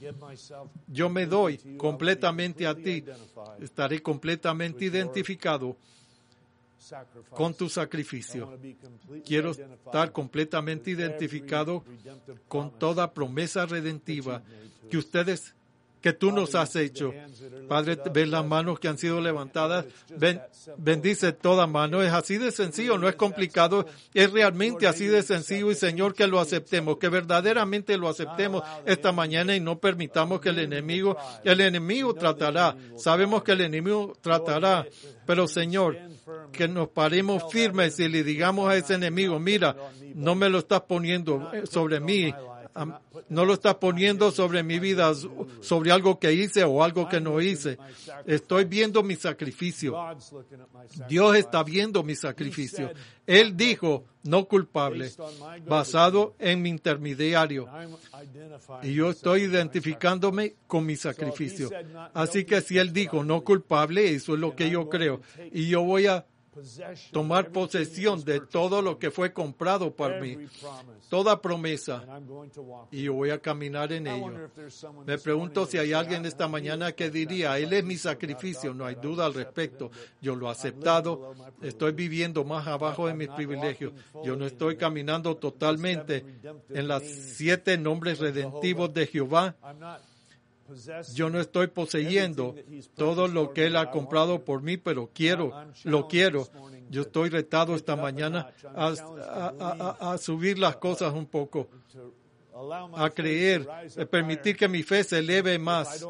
Yo me doy completamente a ti. Estaré completamente identificado con tu sacrificio. Quiero estar completamente identificado con toda promesa redentiva que ustedes, que tú nos has hecho. Padre, ven las manos que han sido levantadas. Ben, bendice toda mano. Es así de sencillo, no es complicado. Es realmente así de sencillo. Y Señor, que lo aceptemos, que verdaderamente lo aceptemos esta mañana y no permitamos que el enemigo, el enemigo tratará. Sabemos que el enemigo tratará. Pero Señor, que nos paremos firmes y le digamos a ese enemigo, mira, no me lo estás poniendo sobre mí. No lo estás poniendo sobre mi vida, sobre algo que hice o algo que no hice. Estoy viendo mi sacrificio. Dios está viendo mi sacrificio. Él dijo, no culpable, basado en mi intermediario. Y yo estoy identificándome con mi sacrificio. Así que si Él dijo, no culpable, eso es lo que yo creo. Y yo voy a tomar posesión de todo lo que fue comprado por mí, toda promesa, y yo voy a caminar en ello. Me pregunto si hay alguien esta mañana que diría, Él es mi sacrificio, no hay duda al respecto. Yo lo he aceptado, estoy viviendo más abajo de mis privilegios. Yo no estoy caminando totalmente en los siete nombres redentivos de Jehová. Yo no estoy poseyendo todo lo que Él ha comprado por mí, pero quiero, lo quiero. Yo estoy retado esta mañana a, a, a, a subir las cosas un poco, a creer, a permitir que mi fe se eleve más.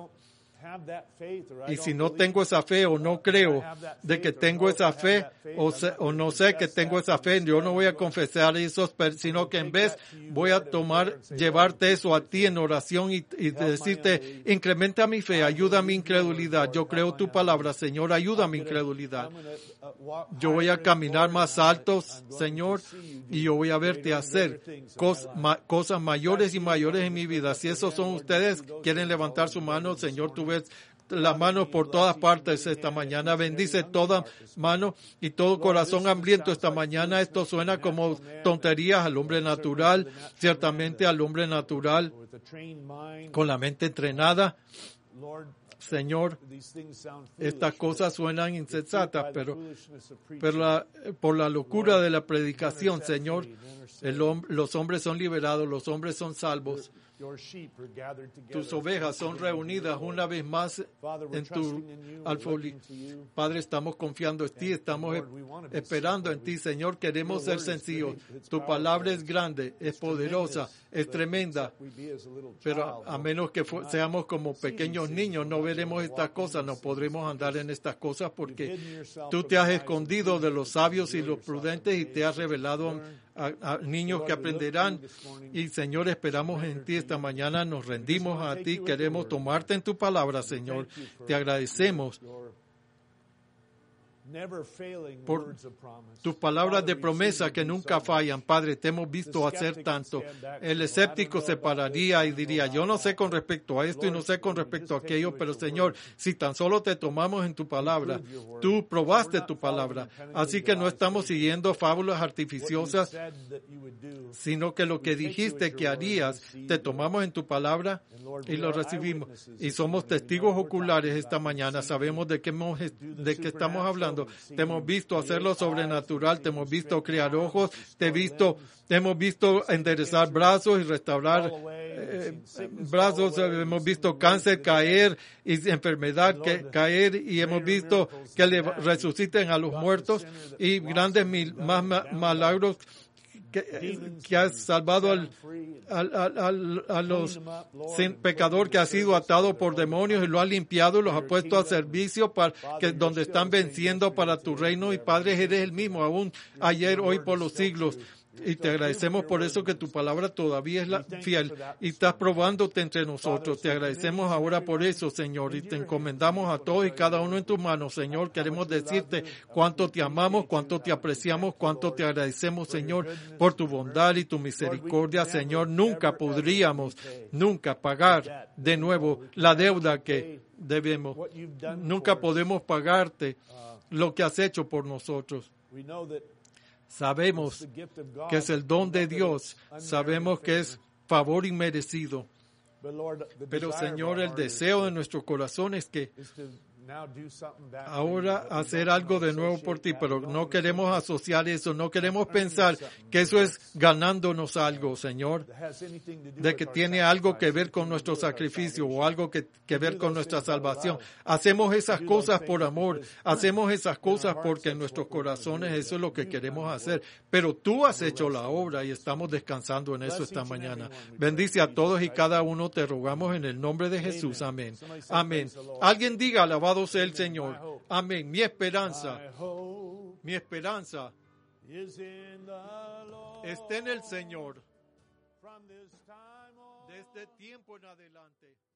Y si no tengo esa fe o no creo de que tengo esa fe o, se, o no sé que tengo esa fe, yo no voy a confesar eso, sino que en vez voy a tomar, llevarte eso a ti en oración y, y decirte, incrementa mi fe, ayuda a mi incredulidad. Yo creo tu palabra, Señor, ayuda a mi incredulidad. Yo voy a caminar más altos, Señor, y yo voy a verte hacer cos, ma, cosas mayores y mayores en mi vida. Si esos son ustedes, quieren levantar su mano, Señor, tú ves las manos por todas partes esta mañana. Bendice toda mano y todo corazón hambriento esta mañana. Esto suena como tonterías al hombre natural, ciertamente al hombre natural, con la mente entrenada. Señor, estas cosas suenan insensatas, pero, pero la, por la locura de la predicación, Señor, el, los hombres son liberados, los hombres son salvos. Tus ovejas son reunidas una vez más en tu alfolí. Padre, estamos confiando en ti, estamos esperando en ti, Señor. Queremos ser sencillos. Tu palabra es grande, es poderosa, es tremenda. Pero a menos que seamos como pequeños niños, no veremos estas cosas, no podremos andar en estas cosas porque tú te has escondido de los sabios y los prudentes y te has revelado a, a niños que aprenderán. Y Señor, esperamos en ti esta mañana, nos rendimos a ti, queremos tomarte en tu palabra, Señor. Te agradecemos por tus palabras de promesa que nunca fallan. Padre, te hemos visto hacer tanto. El escéptico se pararía y diría, yo no sé con respecto a esto y no sé con respecto a aquello, pero Señor, si tan solo te tomamos en tu palabra, tú probaste tu palabra. Así que no estamos siguiendo fábulas artificiosas, sino que lo que dijiste que harías, te tomamos en tu palabra y lo recibimos. Y somos testigos oculares esta mañana. Sabemos de qué, hemos, de qué estamos hablando. Te hemos visto hacer lo sobrenatural, te hemos visto crear ojos, te, visto, te hemos visto enderezar brazos y restaurar eh, brazos, hemos visto cáncer caer y enfermedad que, caer y hemos visto que le resuciten a los muertos y grandes mil, más milagros que, que has salvado al, al, al, al a los sin pecador que ha sido atado por demonios y lo ha limpiado y los ha puesto a servicio para que donde están venciendo para tu reino. Y Padre, eres el mismo aún ayer, hoy, por los siglos. Y te agradecemos por eso que tu palabra todavía es la fiel y estás probándote entre nosotros. Te agradecemos ahora por eso, Señor, y te encomendamos a todos y cada uno en tus manos, Señor. Queremos decirte cuánto te amamos, cuánto te apreciamos, cuánto te agradecemos, Señor, por tu bondad y tu misericordia, Señor. Nunca podríamos, nunca pagar de nuevo la deuda que debemos. Nunca podemos pagarte lo que has hecho por nosotros. Sabemos que es el don de Dios, sabemos que es favor inmerecido. Pero, Señor, el deseo de nuestro corazón es que ahora hacer algo de nuevo por ti, pero no queremos asociar eso, no queremos pensar que eso es ganándonos algo, Señor, de que tiene algo que ver con nuestro sacrificio o algo que, que ver con nuestra salvación. Hacemos esas cosas por amor, hacemos esas cosas porque en nuestros corazones eso es lo que queremos hacer, pero tú has hecho la obra y estamos descansando en eso esta mañana. Bendice a todos y cada uno, te rogamos en el nombre de Jesús. Amén. Amén. Alguien diga, alabado sea el Señor. Amén. Mi esperanza, mi esperanza está en el Señor. Desde tiempo en adelante.